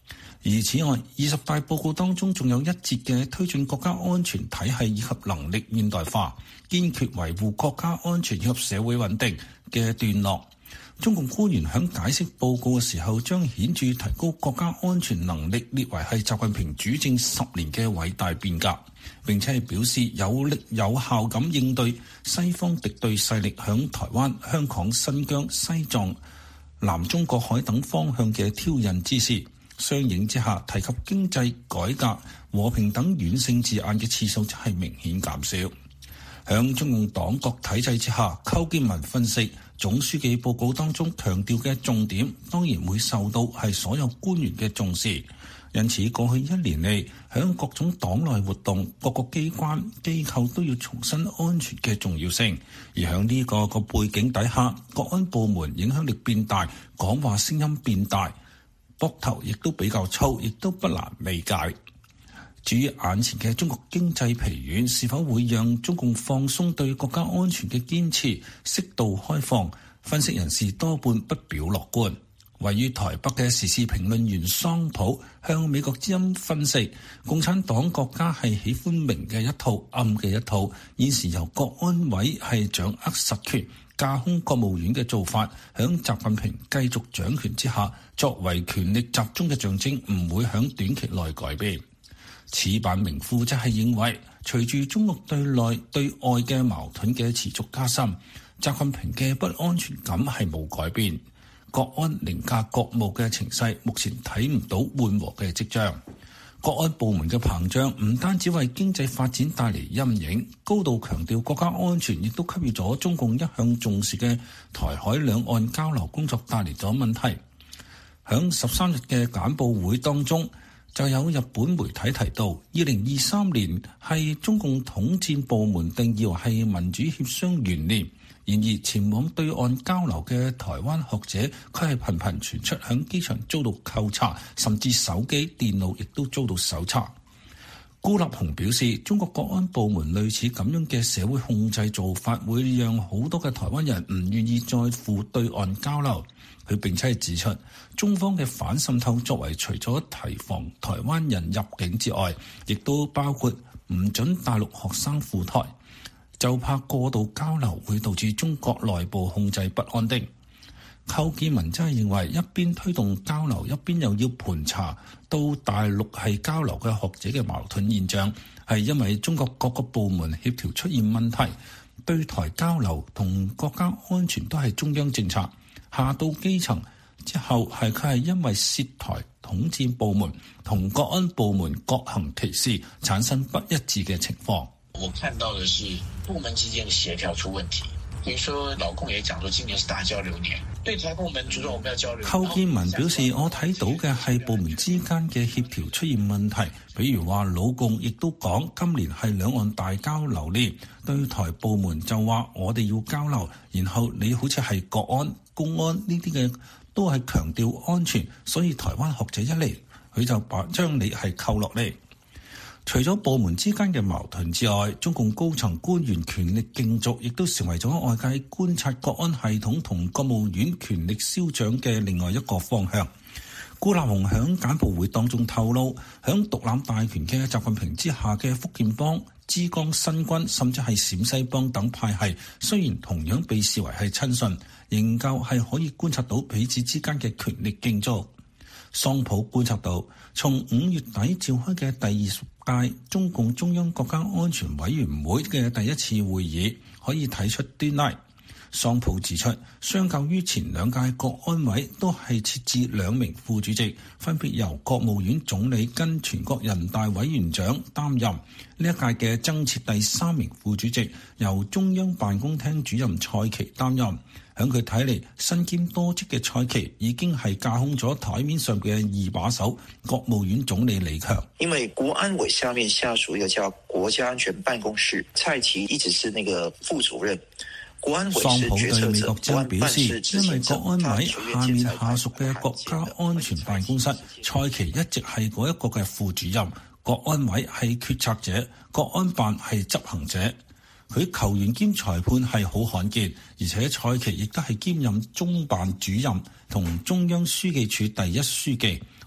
而此外，20大報告當中仲有一節嘅推進國家安全體系以及能力現代化，堅決維護國家安全以及社會穩定嘅段落。中共官員喺解釋報告嘅時候，將顯著提高國家安全能力列為係習近平主政10年嘅偉大變革，並且係表示有力有效咁應對西方敵對勢力響台灣、香港、新疆、西藏、南中國海等方向嘅挑釁之時。相應之下，提及經濟改革、和平等軟性字眼嘅次數就係明顯減少。響中共黨國體制之下，寇建文分析總書記報告當中強調嘅重點，當然會受到係所有官員嘅重視。因此，過去1年嚟，響各種黨內活動，各個機關機構都要重申安全嘅重要性。而響呢個背景底下，國安部門影響力變大，講話聲音變大，膊頭亦都比較粗，亦都不難理解。至於眼前嘅中國經濟疲軟，是否會讓中共放鬆對國家安全嘅堅持，適度開放？分析人士多半不表樂觀。位於台北嘅時事評論員桑普向美國之音分析，共產黨國家係喜歡明嘅一套，暗嘅一套。現時由國安委係掌握實權，架空國務院嘅做法，響習近平繼續掌權之下，作為權力集中嘅象徵，唔會響短期內改變。此版名庫則係認為，隨住中國對內對外嘅矛盾嘅持續加深，習近平嘅不安全感係冇改變。國安凌駕國務嘅情勢，目前睇唔到緩和嘅跡象。國安部門嘅膨脹唔單止為經濟發展帶嚟陰影，高度強調國家安全，亦都給予咗中共一向重視嘅台海兩岸交流工作帶嚟咗問題。響13日嘅簡報會當中，就有日本媒體提到，2023年係中共統戰部門定義為係民主協商元年。然而，前往對岸交流嘅台灣學者，佢係頻頻傳出響機場遭到扣查，甚至手機、電腦亦都遭到搜查。顧立雄表示，中國國安部門類似咁樣嘅社會控制做法，會讓好多嘅台灣人唔願意再赴對岸交流。佢並且係指出，中方嘅反滲透作為除咗提防台灣人入境之外，亦都包括唔准大陸學生赴台。就怕過度交流會導致中國內部控制不安定。寇建文真係認為，一邊推動交流，一邊又要盤查到大陸係交流嘅學者嘅矛盾現象，係因為中國各個部門協調出現問題，對台交流同國家安全都係中央政策，下到基層之後佢係因為涉台統戰部門同國安部門各行其事，產生不一致嘅情況。 我看到的是部門之間的協調出問題，比如說老共也講說今年是大交流年，對台部門主動我們要交流。 寇建文表示，我睇到嘅係部門之間嘅協調出現問題，比如話老共亦都講今年係兩岸大交流年，對台部門就話我哋要交流，然後你好似係國安、公安呢啲嘅都係強調安全，所以台灣學者一嚟，佢就將你係扣落嚟。除咗部門之間嘅矛盾之外，中共高層官員權力競逐，亦都成為咗外界觀察國安系統同國務院權力消長嘅另外一個方向。顧立雄響簡報會當中透露，響獨攬大權嘅習近平之下嘅福建幫、浙江新軍，甚至係陝西幫等派系，雖然同樣被視為係親信，仍舊係可以觀察到彼此之間嘅權力競逐。桑普觀察到，從5月底召開嘅第20屆中共中央國家安全委員會嘅第一次會議，可以睇出端倪。桑普指出，相較於前2屆國安委都係設置2名副主席，分別由國務院總理跟全國人大委員長擔任。呢一屆嘅增設第3名副主席，由中央辦公廳主任蔡奇擔任。喺佢睇嚟，身兼多職嘅蔡奇已經係架空咗台面上嘅2把手，國務院總理李強。 因為國安委下面下屬一個叫國家安全辦公室，蔡奇一直是那個副主任。國安委是決策者，國安辦是執行者。 國安委下面下屬嘅國家安全辦公室，蔡奇一直係嗰一個嘅副主任。國安委係決策者，國安辦係執行者。佢球員兼裁判係好罕見，而且蔡奇亦都係兼任中辦主任同中央書記處第1書記，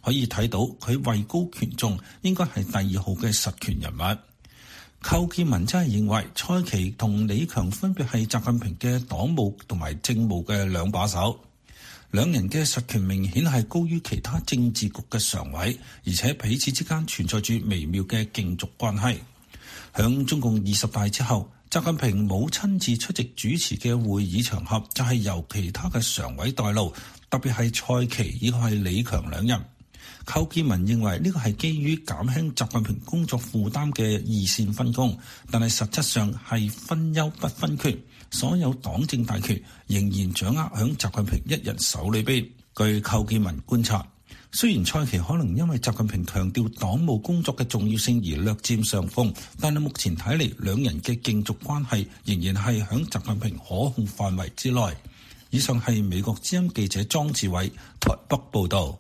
可以睇到佢位高權重，應該係第二號嘅實權人物。寇建文真係認為蔡奇同李強分別係習近平嘅黨務同埋政務嘅兩把手，兩人嘅實權明顯係高於其他政治局嘅常委，而且彼此之間存在住微妙嘅競逐關係。響中共20大之後，習近平冇親自出席主持嘅會議場合，就係由其他嘅常委代勞，特別係蔡奇以及係李強兩人。寇建文認為呢個係基於減輕習近平工作負擔嘅二線分工，但係實質上係分優不分權，所有黨政大權仍然掌握響習近平一人手裏邊。據寇建文觀察，雖然蔡奇可能因為習近平強調黨務工作嘅重要性而略佔上風，但係目前睇嚟，兩人嘅競逐關係仍然係響習近平可控範圍之內。以上係美國之音記者莊志偉台北報道。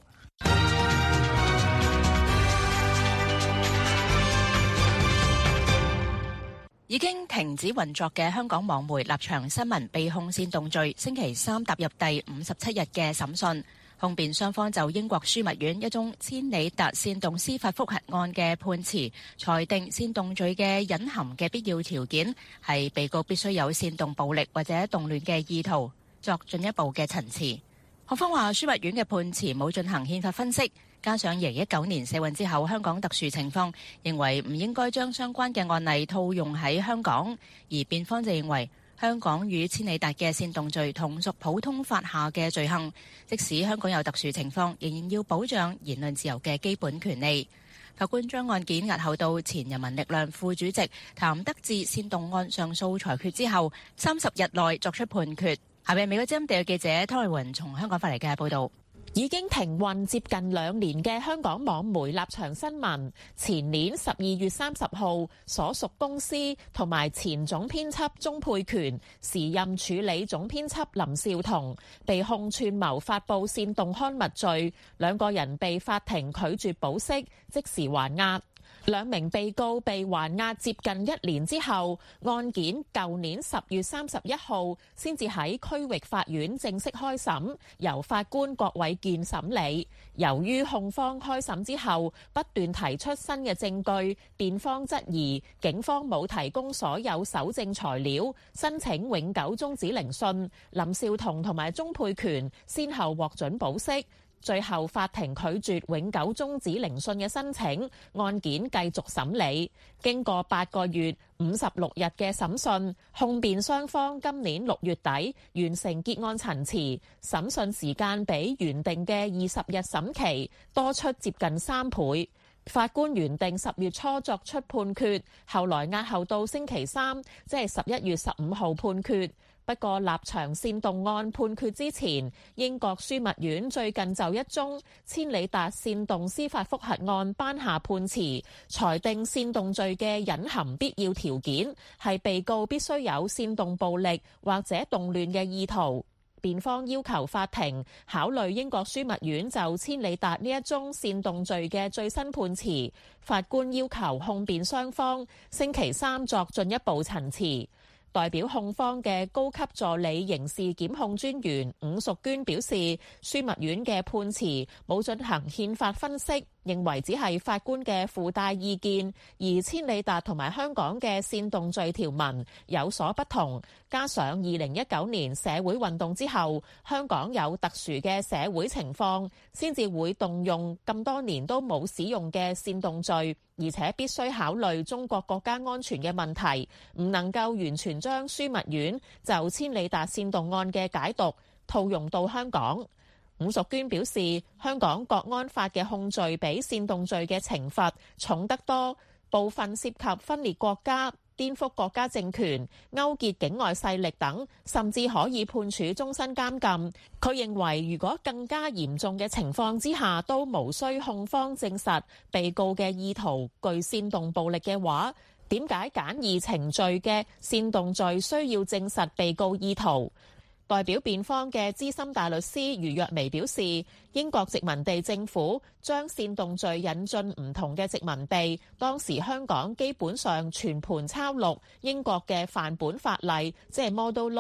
已經停止運作嘅香港網媒立場新聞被控煽動罪，星期三踏入第57日嘅審訊。控辯雙方就英國樞密院一宗千里達煽動司法覆核案嘅判詞，裁定煽動罪嘅隱含嘅必要條件係被告必須有煽動暴力或者動亂嘅意圖，作進一步嘅陳詞。控方話樞密院嘅判詞冇進行憲法分析，加上2019年社運之後香港特殊情況，認為唔應該將相關嘅案例套用喺香港，而辯方就認為香港與千里達嘅煽動罪同屬普通法下嘅罪行，即使香港有特殊情況，仍然要保障言論自由嘅基本權利。法官將案件押後到前人民力量副主席譚德志煽動案上訴裁決之後30日內作出判決。下面美國之音地記者湯慧雲從香港發嚟嘅報道。 已經停運接近2年嘅香港網媒立場新聞，前年12月30號，所屬公司同埋前總編輯鍾沛權、時任署理總編輯林紹桐被控串謀發布煽動刊物罪，2個人被法庭拒絕保釋，即時還押。2名被告被還押接近1年之後，案件舊年10月31號先至喺區域法院正式開審，由法官郭偉健審理。由於控方開審之後不斷提出新嘅證據，辯方質疑警方冇提供所有搜證材料，申請永久終止聆訊。林紹桐同埋鍾沛權先後獲准保釋。最後法庭拒絕永久終止聆訊嘅申請，案件繼續審理。經過8個月56日嘅審訊，控辯雙方今年6月底完成結案陳詞，審訊時間比原定嘅20日審期多出接近3倍。法官原定10月初作出判決，後來押後到星期三，即係11月15號判決。不過立場煽動案判決之前，英國樞密院最近就一宗千里達煽動司法覆核案頒下判詞，裁定煽動罪嘅隱含必要條件係被告必須有煽動暴力或者動亂嘅意圖。辯方要求法庭考慮英國樞密院就千里達呢一宗煽動罪嘅最新判詞，法官要求控辯雙方星期三作進一步陳詞。代表控方嘅高級助理刑事檢控專員伍淑娟表示，樞密院嘅判詞冇進行憲法分析，認為只係法官嘅附帶意見，而千里達同埋香港嘅煽動罪條文有所不同，加上2019年社會運動之後，香港有特殊嘅社會情況，先至會動用咁多年都冇使用嘅煽動罪，而且必須考慮中國國家安全嘅問題，唔能夠完全將樞密院就千里達煽動案嘅解讀套用到香港。伍淑娟表示，香港國安法嘅控罪比煽動罪嘅懲罰重得多，部分涉及分裂國家、顛覆國家政權、勾結境外勢力等，甚至可以判處終身監禁。佢認為，如果更加嚴重嘅情況之下都無需控方證實被告嘅意圖具煽動暴力嘅話，點解簡易程序嘅煽動罪需要證實被告意圖？代表辯方嘅資深大律師余若薇表示，英國殖民地政府將煽動罪引進唔同嘅殖民地，當時香港基本上全盤抄錄英國嘅範本法例，即係 model law，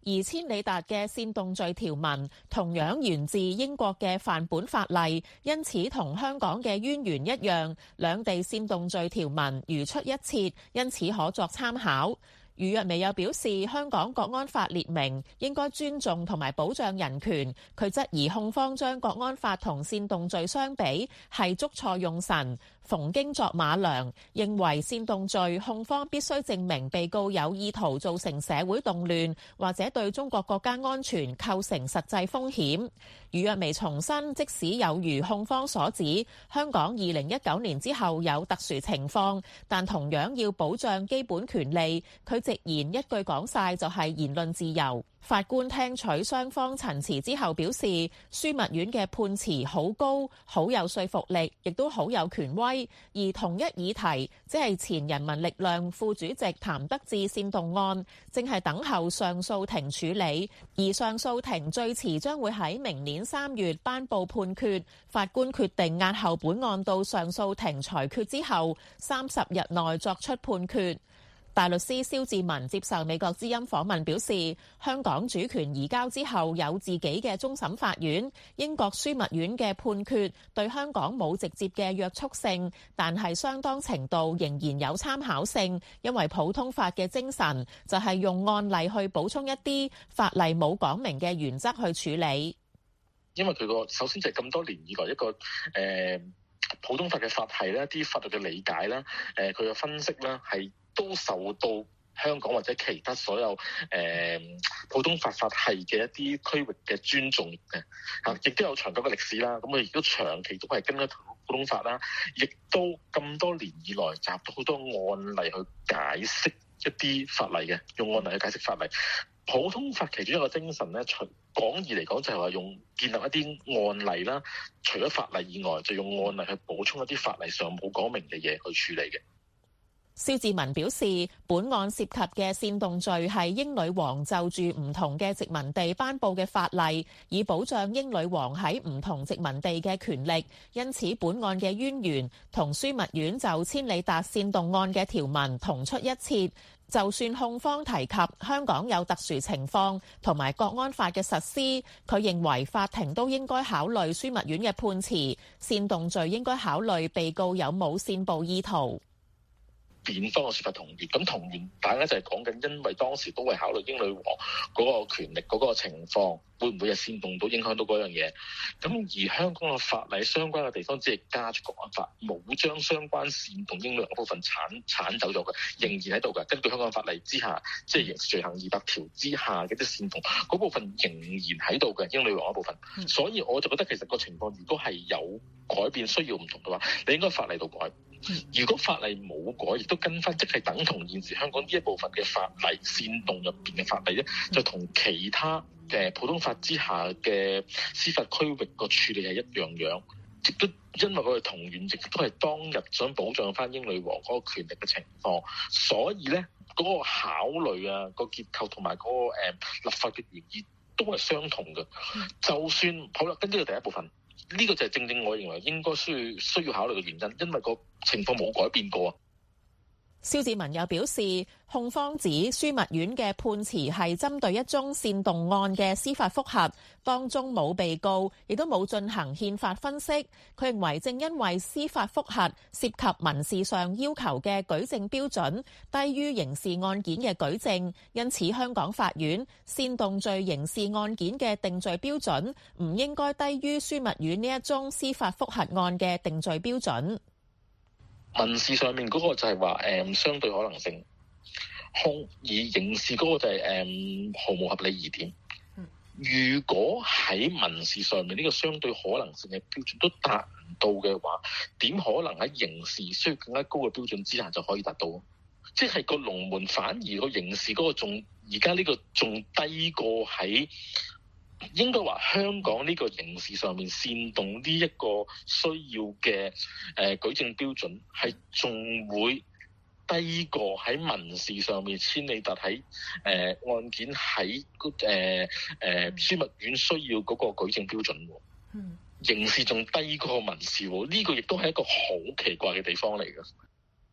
而千里達嘅煽動罪條文同樣源自英國嘅範本法例，因此同香港嘅淵源一樣，兩地煽動罪條文如出一轍，因此可作參考。余若薇又表示，香港國安法列明應該尊重同埋保障人權，佢質疑控方將國安法同煽動罪相比係捉錯用神，逢經作馬良，認為煽動罪控方必須證明被告有意圖造成社會動亂，或者對中國國家安全構成實際風險。余若薇重申，即使有如控方所指，香港2019年之後有特殊情況，但同樣要保障基本權利。佢直言一句講晒就係言論自由。法官聽取雙方陳詞之後表示，樞密院嘅判詞好高，好有說服力，亦都好有權威。而同一議題，即係前人民力量副主席譚得志煽動案，正係等候上訴庭處理，而上訴庭最遲將會喺明年3月頒布判決。法官決定押後本案到上訴庭裁決之後30日內作出判決。大律師蕭志文接受美國之音訪問表示，香港主權移交之後有自己嘅終審法院，英國樞密院嘅判決對香港冇直接嘅約束性，但係相當程度仍然有參考性，因為普通法嘅精神就係用案例去補充一啲法例冇講明嘅原則去處理。 因為佢首先就係咁多年以來一個普通法嘅法系咧，啲法律嘅理解啦，佢嘅分析啦，係都受到香港或者其他所有普通法法系嘅一啲區域嘅尊重嘅，亦都有長久嘅歷史啦。咁佢亦都長期都係跟咗普通法啦，亦都咁多年以來集到好多案例去解釋一啲法例嘅，用案例去解釋法例。普通法其中一個精神咧，廣義嚟講就係話用建立一啲案例啦，除咗法例以外，就用案例去補充一啲法例上冇講明嘅嘢去處理嘅。 蕭志文表示，本案涉及嘅煽動罪係英女王就住唔同嘅殖民地頒布嘅法例，以保障英女王喺唔同殖民地嘅權力。因此，本案嘅淵源同樞密院就千里達煽動案嘅條文同出一轍。就算控方提及香港有特殊情況同埋國安法嘅實施，佢認為法庭都應該考慮樞密院嘅判詞，煽動罪應該考慮被告有冇煽暴意圖。 辯方嘅說法同源，咁同源大家就係講緊，因為當時都係考慮英女王嗰個權力嗰個情況，會唔會係煽動到影響到嗰樣嘢？咁而香港嘅法例相關嘅地方只係加咗國安法，冇將相關煽動英女王嗰部分剷走咗嘅，仍然喺度嘅。根據香港法例之下，即係刑事罪行200條之下嘅啲煽動嗰部分仍然喺度嘅，英女王嗰部分。所以我就覺得其實個情況如果係有改變需要唔同嘅話，你應該法例度改。如果法例冇改，亦都跟翻，即係等同現時香港呢一部分嘅法例煽動入邊嘅法例咧，就同其他嘅普通法之下嘅司法區域個處理係一樣，亦都因為佢係同源，亦都係當日想保障翻英女王嗰個權力嘅情況，所以咧嗰個考慮啊，個結構同埋嗰個立法嘅原意都係相同嘅。就算好啦，跟住第一部分。呢個就係正正我認為應該需要考慮嘅原因，因為個情況冇改變過。 蕭志文又表示，控方指樞密院嘅判詞係針對一宗煽動案嘅司法覆核，當中冇被告，亦都冇進行憲法分析。佢認為正因為司法覆核涉及民事上要求嘅舉證標準低於刑事案件嘅舉證，因此香港法院煽動罪刑事案件嘅定罪標準唔應該低於樞密院呢一宗司法覆核案嘅定罪標準。 民事上面嗰個就係話相對可能性，而刑事嗰個就係毫無合理疑點。如果喺民事上面呢個相對可能性嘅標準都達唔到嘅話，點可能喺刑事需要更加高嘅標準之下就可以達到？即係個龍門反而個刑事嗰個仲而家呢個仲低過喺。應該話香港呢個刑事上面煽動呢一個需要嘅舉證標準係仲會低過喺民事上面千里達喺案件喺樞密院需要嗰個舉證標準喎。刑事仲低過民事喎，呢個亦都係一個好奇怪嘅地方嚟嘅。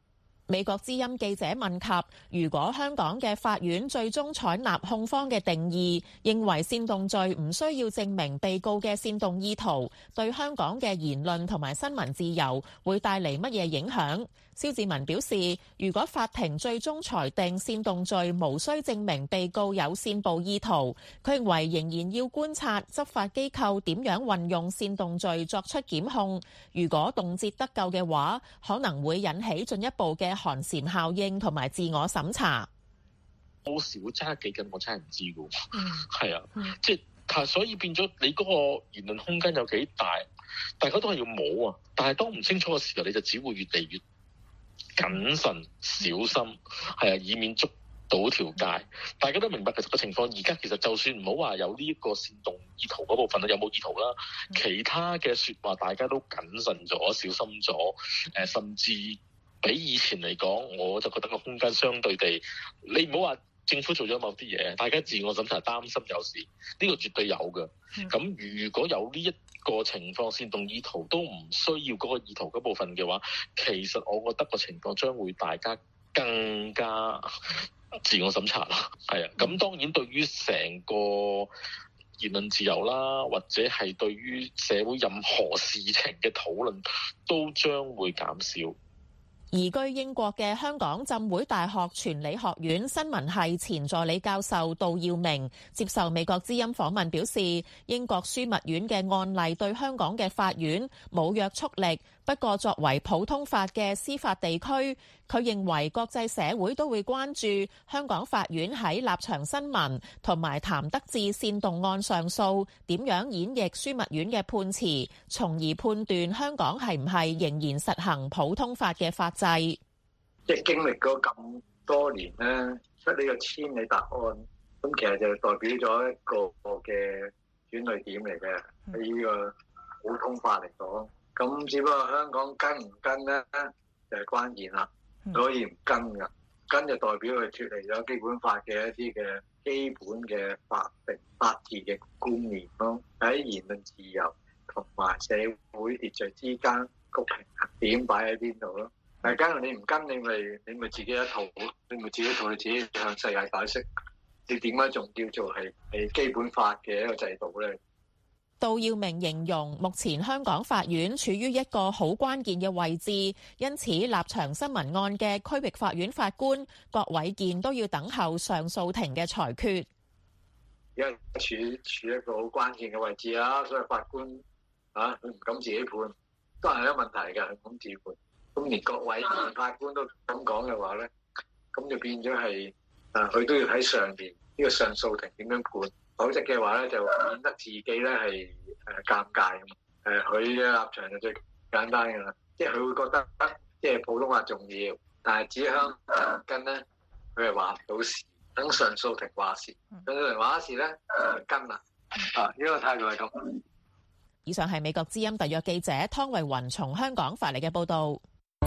美國之音記者問及，如果香港嘅法院最終採納控方嘅定義，認為煽動罪唔需要證明被告嘅煽動意圖，對香港嘅言論同埋新聞自由會帶嚟乜嘢影響？蕭志文表示，如果法庭最終裁定煽動罪無需證明被告有煽暴意圖，佢認為仍然要觀察執法機構點樣運用煽動罪作出檢控。如果動輒得咎嘅話，可能會引起進一步嘅寒蟬效應同埋自我審查。 好少揸幾緊，我真係唔知㗎。係啊，即係所以變咗你嗰個言論空間有幾大，大家都係要摸啊。但係當唔清楚嘅時候，你就只會越嚟越謹慎小心，係啊，以免捉到條界。大家都明白其實個情況，而家其實就算唔好話有呢一個煽動意圖嗰部分啦，有冇意圖啦，其他嘅説話大家都謹慎咗、小心咗，甚至比以前嚟講，我就覺得個空間相對地，你唔好話政府做咗某啲嘢，大家自我審查擔心有事，呢個絕對有嘅。咁如果有呢一個情況，煽動意圖都唔需要嗰個意圖嗰部分嘅話，其實我覺得個情況將會大家更加自我審查啦。係啊，咁當然對於成個言論自由啦，或者係對於社會任何事情嘅討論，都將會減少。 移居英國嘅香港浸會大學傳理學院新聞系前助理教授杜耀明接受美國之音訪問表示，英國樞密院嘅案例對香港嘅法院冇約束力，不過作為普通法嘅司法地區，佢認為國際社會都會關注香港法院喺立場新聞同埋譚德志煽動案上訴點樣演繹樞密院嘅判詞，從而判斷香港係唔係仍然實行普通法嘅法制。 即係經歷咗咁多年咧，出呢個千里答案，咁其實就代表咗一個嘅轉捩點嚟嘅喺呢個普通法嚟講。咁只不過香港跟唔跟咧就係關鍵啦，所以唔跟㗎，跟就代表佢脫離咗基本法嘅一啲嘅基本嘅法治嘅觀念咯。喺言論自由同埋社會秩序之間個平衡點擺喺邊度咯？但係假如你唔跟，你咪自己一套，你咪自己同你自己向世界解釋，你點解仲叫做係基本法嘅一個制度咧？ 杜耀明形容目前香港法院處於一個好關鍵嘅位置，因此立場新聞案嘅區域法院法官郭偉健都要等候上訴庭嘅裁決。 因為處一個好關鍵嘅位置啦，所以法官佢唔敢自己判，都係一個問題㗎，佢唔敢自己判。咁連郭偉健法官都咁講嘅話咧，咁就變咗係佢都要喺上邊呢個上訴庭點樣判。否則嘅話咧，就顯得自己咧係尷尬咁。佢嘅立場就最簡單嘅啦，即係佢會覺得即係普通話重要，但係至於香港跟咧，佢係話唔到事，等上訴庭話事，上訴庭話事咧就跟啦。呢個態度係咁。 以上係美國之音特約記者湯慧雲從香港發嚟嘅報導。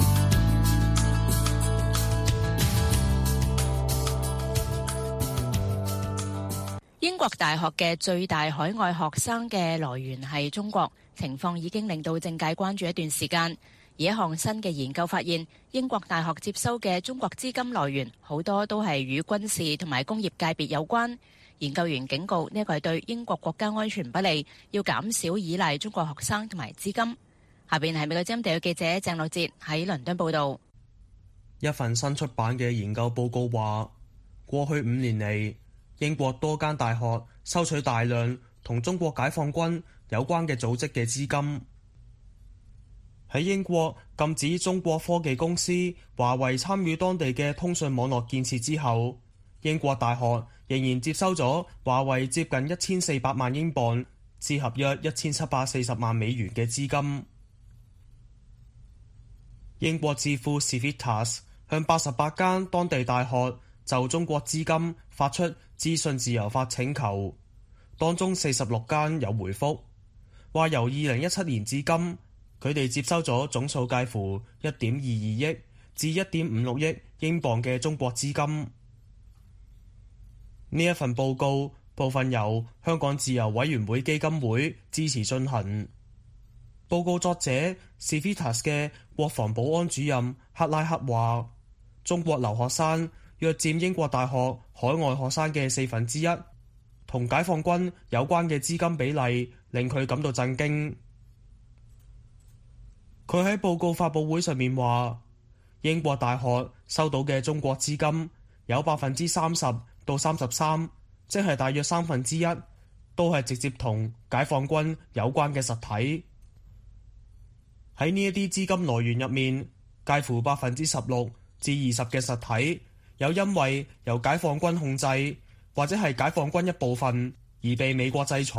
英國大學嘅最大海外學生嘅來源係中國，情況已經令到政界關注一段時間。而一項新嘅研究發現，英國大學接收嘅中國資金來源好多都係與軍事同埋工業界別有關。研究員警告，呢個係對英國國家安全不利，要減少依賴中國學生同埋資金。下邊係美國之音特約記者鄭樂哲喺倫敦報道。 一份新出版嘅研究報告話，過去5年嚟，英國多間大學收取大量同中國解放軍有關嘅組織嘅資金。喺英國禁止中國科技公司華為參與當地嘅通訊網絡建設之後，英國大學仍然接收咗華為接近1400萬英鎊，折合約1740萬美元嘅資金。英國智庫 Civitas 向88間當地大學就中國資金發出資訊自由法請求，當中46間有回覆，話由2017年至今，佢哋接收咗總數介乎1.22億至1.56億英鎊嘅中國資金。呢一份報告部分由香港自由委員會基金會支持進行。報告作者 Civitas 嘅國防保安主任克拉克話， 中國留學生約佔英國大學海外學生嘅1/4，同解放軍有關嘅資金比例令佢感到震驚。佢喺報告發佈會上面話，英國大學收到嘅中國資金有30%到33%，即係大約1/3，都係直接同解放軍有關嘅實體。喺呢一啲資金來源入面，介乎16%至20%嘅實體有因為由解放軍控制或者係解放軍一部分而被美國制裁。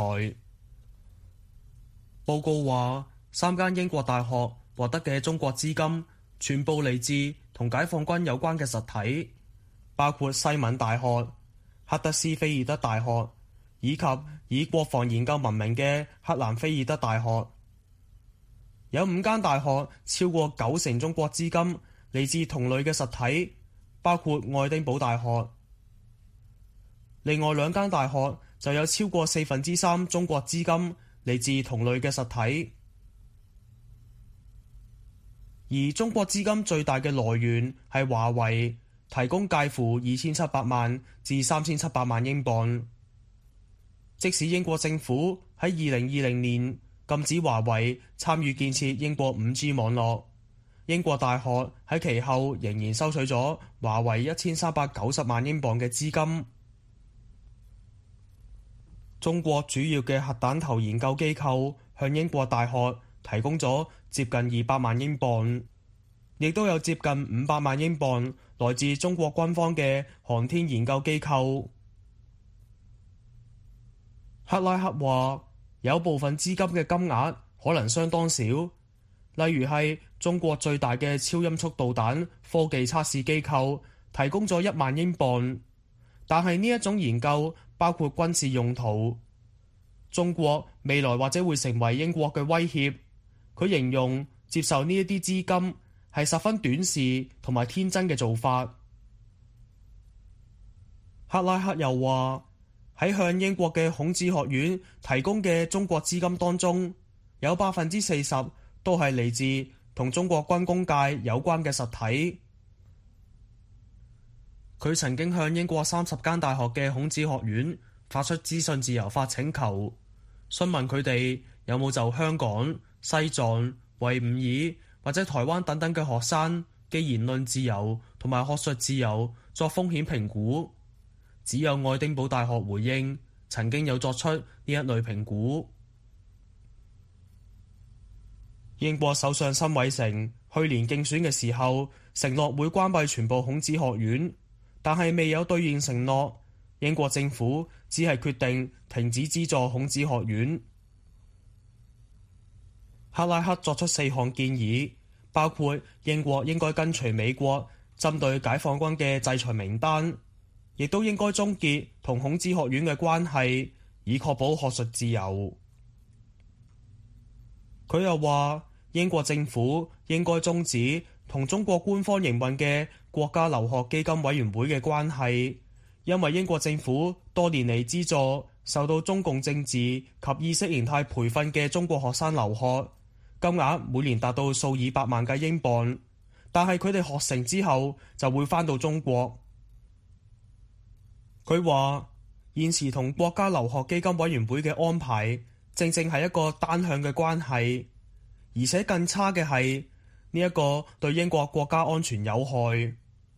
報告話，3間英國大學獲得嘅中國資金全部嚟自同解放軍有關嘅實體，包括西敏大學、赫德斯菲爾德大學以及以國防研究聞名嘅克蘭菲爾德大學。有5間大學超過90%中國資金嚟自同類嘅實體，包括愛丁堡大學。另外2間大學就有超過3/4中國資金嚟自同類嘅實體。而中國資金最大嘅來源係華為，提供介乎2700萬至3700萬英鎊。即使英國政府喺2020年禁止華為參與建設英國 5G 網絡，英國大學喺其後仍然收取咗華為1390萬英鎊嘅資金。中國主要嘅核彈頭研究機構向英國大學提供咗接近200萬英鎊，亦都有接近500萬英鎊來自中國軍方嘅航天研究機構。克拉克話，有部分資金嘅金額可能相當少，例如係中國最大嘅超音速導彈科技測試機構提供咗1萬英鎊，但係呢一種研究包括軍事用途。中國未來或者會成為英國嘅威脅。佢形容接受呢一啲資金係十分短視同埋天真嘅做法。克拉克又話，喺向英國嘅孔子學院提供嘅中國資金當中，有40%都係嚟自同中國軍工界有關嘅實體。佢曾經向英國30間大學嘅孔子學院發出資訊自由法請求，詢問佢哋有冇就香港、西藏、維吾爾或者台灣等等嘅學生嘅言論自由同埋學術自由作風險評估。只有愛丁堡大學回應曾經有作出呢一類評估。英國首相辛偉誠去年競選嘅時候承諾會關閉全部孔子學院，但係未有兌現承諾。英國政府只係決定停止資助孔子學院。克拉克作出4項建議，包括英國應該跟隨美國針對解放軍嘅制裁名單，亦都應該終結同孔子學院嘅關係，以確保學術自由。佢又話，英國政府應該終止同中國官方營運嘅國家留學基金委員會嘅關係，因為英國政府多年嚟資助受到中共政治及意識形態培訓嘅中國學生留學，金額每年達到數以百萬計英鎊，但係佢哋學成之後就會返到中國。佢話，現時同國家留學基金委員會嘅安排正正係一個單向嘅關係，而且更差嘅係呢一個對英國國家安全有害。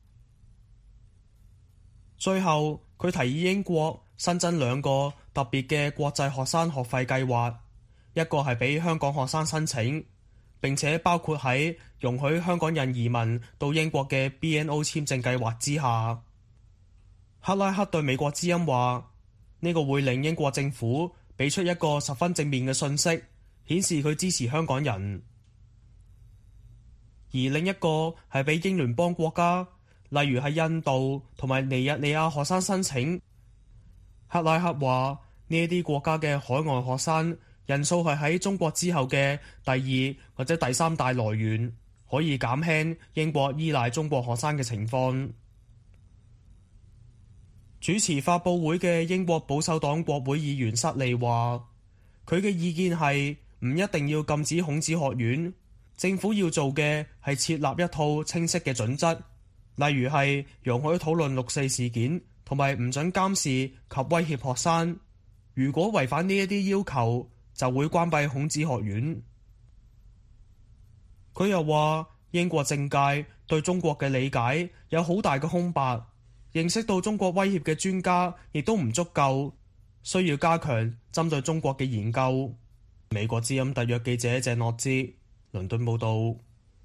最後，佢提議英國新增2個特別嘅國際學生學費計劃，一個係俾香港學生申請，並且包括喺容許香港人移民到英國嘅 BNO 簽證計劃之下。克拉克對美國之音話，呢個會令英國政府俾出一個十分正面嘅信息，顯示佢支持香港人。而另一個係俾英聯邦國家，例如係印度同埋尼日利亞學生申請。克拉克話，呢一啲國家嘅海外學生人數係喺中國之後嘅第2或者第3大來源，可以減輕英國依賴中國學生嘅情況。主持發佈會嘅英國保守黨國會議員塞利話，佢嘅意見係唔一定要禁止孔子學院，政府要做嘅係設立一套清晰嘅準則， 例如係容許討論六四事件，同埋唔准監視及威脅學生。如果違反呢一啲要求，就會關閉孔子學院。佢又話，英國政界對中國嘅理解有好大嘅空白，認識到中國威脅嘅專家亦都唔足夠，需要加強針對中國嘅研究。美國之音特約記者鄭諾之倫敦報道。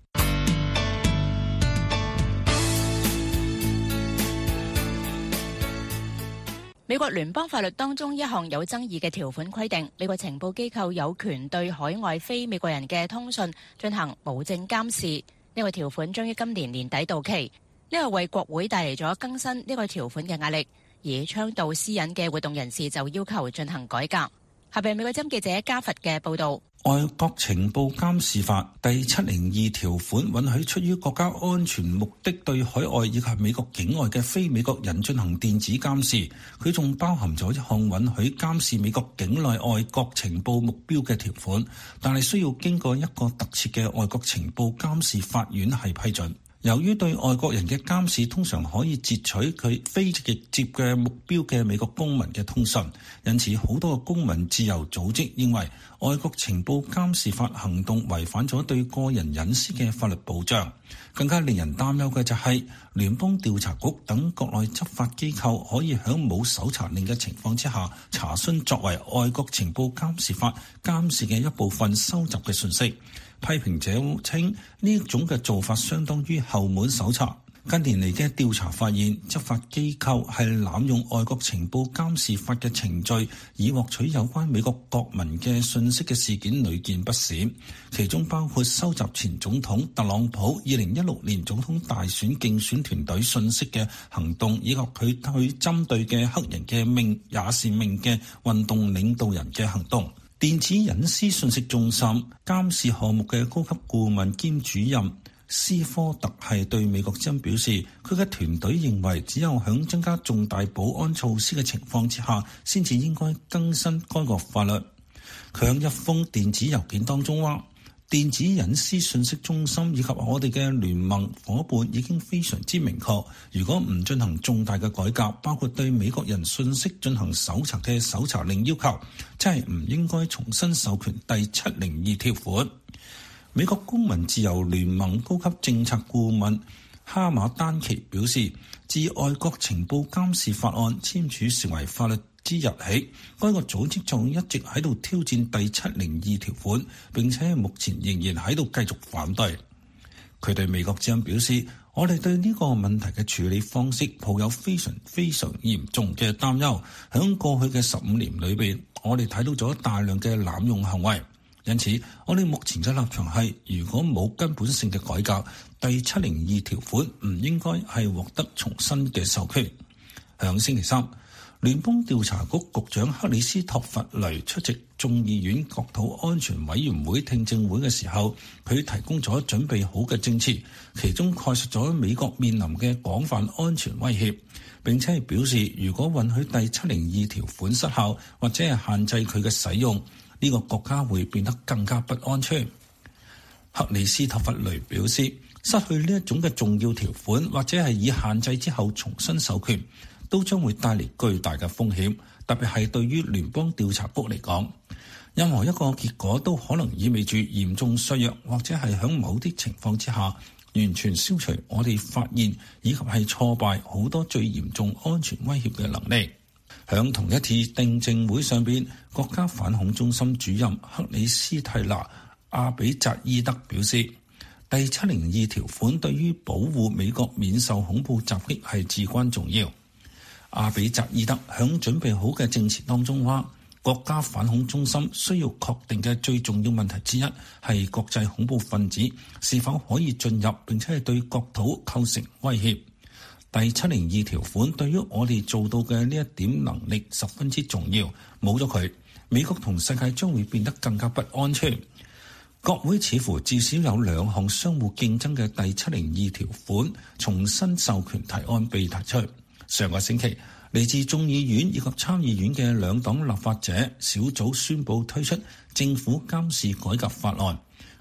美國聯邦法律當中一項有爭議嘅條款規定，美國情報機構有權對海外非美國人嘅通訊進行無證監視。呢個條款將於今年年底到期，呢個為國會帶嚟咗更新呢個條款嘅壓力，而倡導私隱嘅活動人士就要求進行改革。下邊美國之音記者加佛嘅報道。 外國情報監視法第702條款允許出於國家安全目的對海外以及美國境外嘅非美國人進行電子監視，佢仲包含咗一項允許監視美國境內外國情報目標嘅條款，但係需要經過一個特設嘅外國情報監視法院係批准。由於對外國人嘅監視通常可以截取佢非直接嘅目標嘅美國公民嘅通訊，因此好多嘅公民自由組織認為外國情報監視法行動違反咗對個人隱私嘅法律保障。更加令人擔憂嘅就係聯邦調查局等國內執法機構可以喺冇搜查令嘅情況之下查詢作為外國情報監視法監視嘅一部分收集嘅信息。批評者稱呢種嘅做法相當於後門搜查。近年嚟嘅調查發現，執法機構係濫用外國情報監視法嘅程序，以獲取有關美國國民嘅信息嘅事件屢見不鮮，其中包括收集前總統特朗普2016年總統大選競選團隊信息嘅行動，以及佢去針對嘅黑人嘅命也是命嘅運動領導人嘅行動。電子隱私信息中心監視項目嘅高級顧問兼主任斯科特係對美國之音表示，佢嘅團隊認為只有響增加重大保安措施嘅情況之下，先至應該更新該個法律。佢喺一封電子郵件當中話，電子隱私信息中心以及我哋嘅聯盟夥伴已經非常之明確，如果唔進行重大嘅改革，包括對美國人信息進行搜查嘅搜查令要求，即係唔應該重新授權第702條款。美國公民自由聯盟高級政策顧問哈馬丹奇表示，自外國情報監視法案簽署成為法律之日起，該個組織就一直喺度挑戰第702條款，並且目前仍然喺度繼續反對。佢對美國之音表示，我哋對呢個問題嘅處理方式抱有非常嚴重嘅擔憂。喺過去嘅15年裏邊，我哋睇到咗大量嘅濫用行為，因此我哋目前嘅立場係，如果冇根本性嘅改革，第702條款唔應該係獲得重新嘅授權。響星期三，聯邦調查局局長克里斯托弗雷出席眾議院國土安全委員會聽證會嘅時候，佢提供咗準備好嘅證詞，其中概述咗美國面臨嘅廣泛安全威脅，並且係表示，如果允許第702條款失效或者係限制佢嘅使用，呢個國家會變得更加不安全。克里斯托弗雷表示，失去呢一種嘅重要條款，或者係以限制之後重新授權，都將會帶嚟巨大嘅風險，特別係對於聯邦調查局嚟講，任何一個結果都可能意味住嚴重削弱，或者係喺某啲情況之下完全消除我哋發現以及係挫敗好多最嚴重安全威脅嘅能力。響同一次聽證會上邊，國家反恐中心主任克里斯蒂娜·阿比扎伊德表示，第702條款對於保護美國免受恐怖襲擊係至關重要。阿比扎伊德響準備好嘅證詞當中話，國家反恐中心需要確定嘅最重要問題之一係國際恐怖分子是否可以進入並且係對國土構成威脅。第702條款對於我哋做到嘅呢一點能力十分之重要，冇咗佢，美國同世界將會變得更加不安全。國會似乎至少有2項相互競爭嘅第702條款重新授權提案被提出。上個星期，嚟自眾議院以及參議院嘅2黨立法者小組宣布推出政府監視改革法案。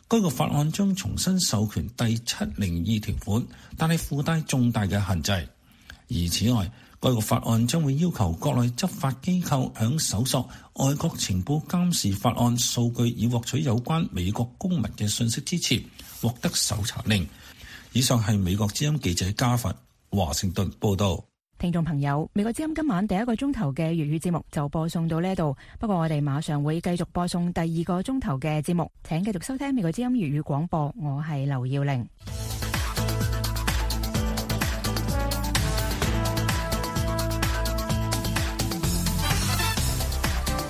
該個法案將重新授權第702條款，但係附帶重大嘅限制。而此外，該個法案將會要求國內執法機構響搜索外國情報監視法案數據以獲取有關美國公民嘅信息之前，獲得搜查令。以上係美國之音記者加佛華盛頓報道。 聽眾朋友，美國之音今晚第一個鐘頭嘅粵語節目就播送到呢度，不過我哋馬上會繼續播送第二個鐘頭嘅節目，請繼續收聽美國之音粵語廣播，我係劉耀玲。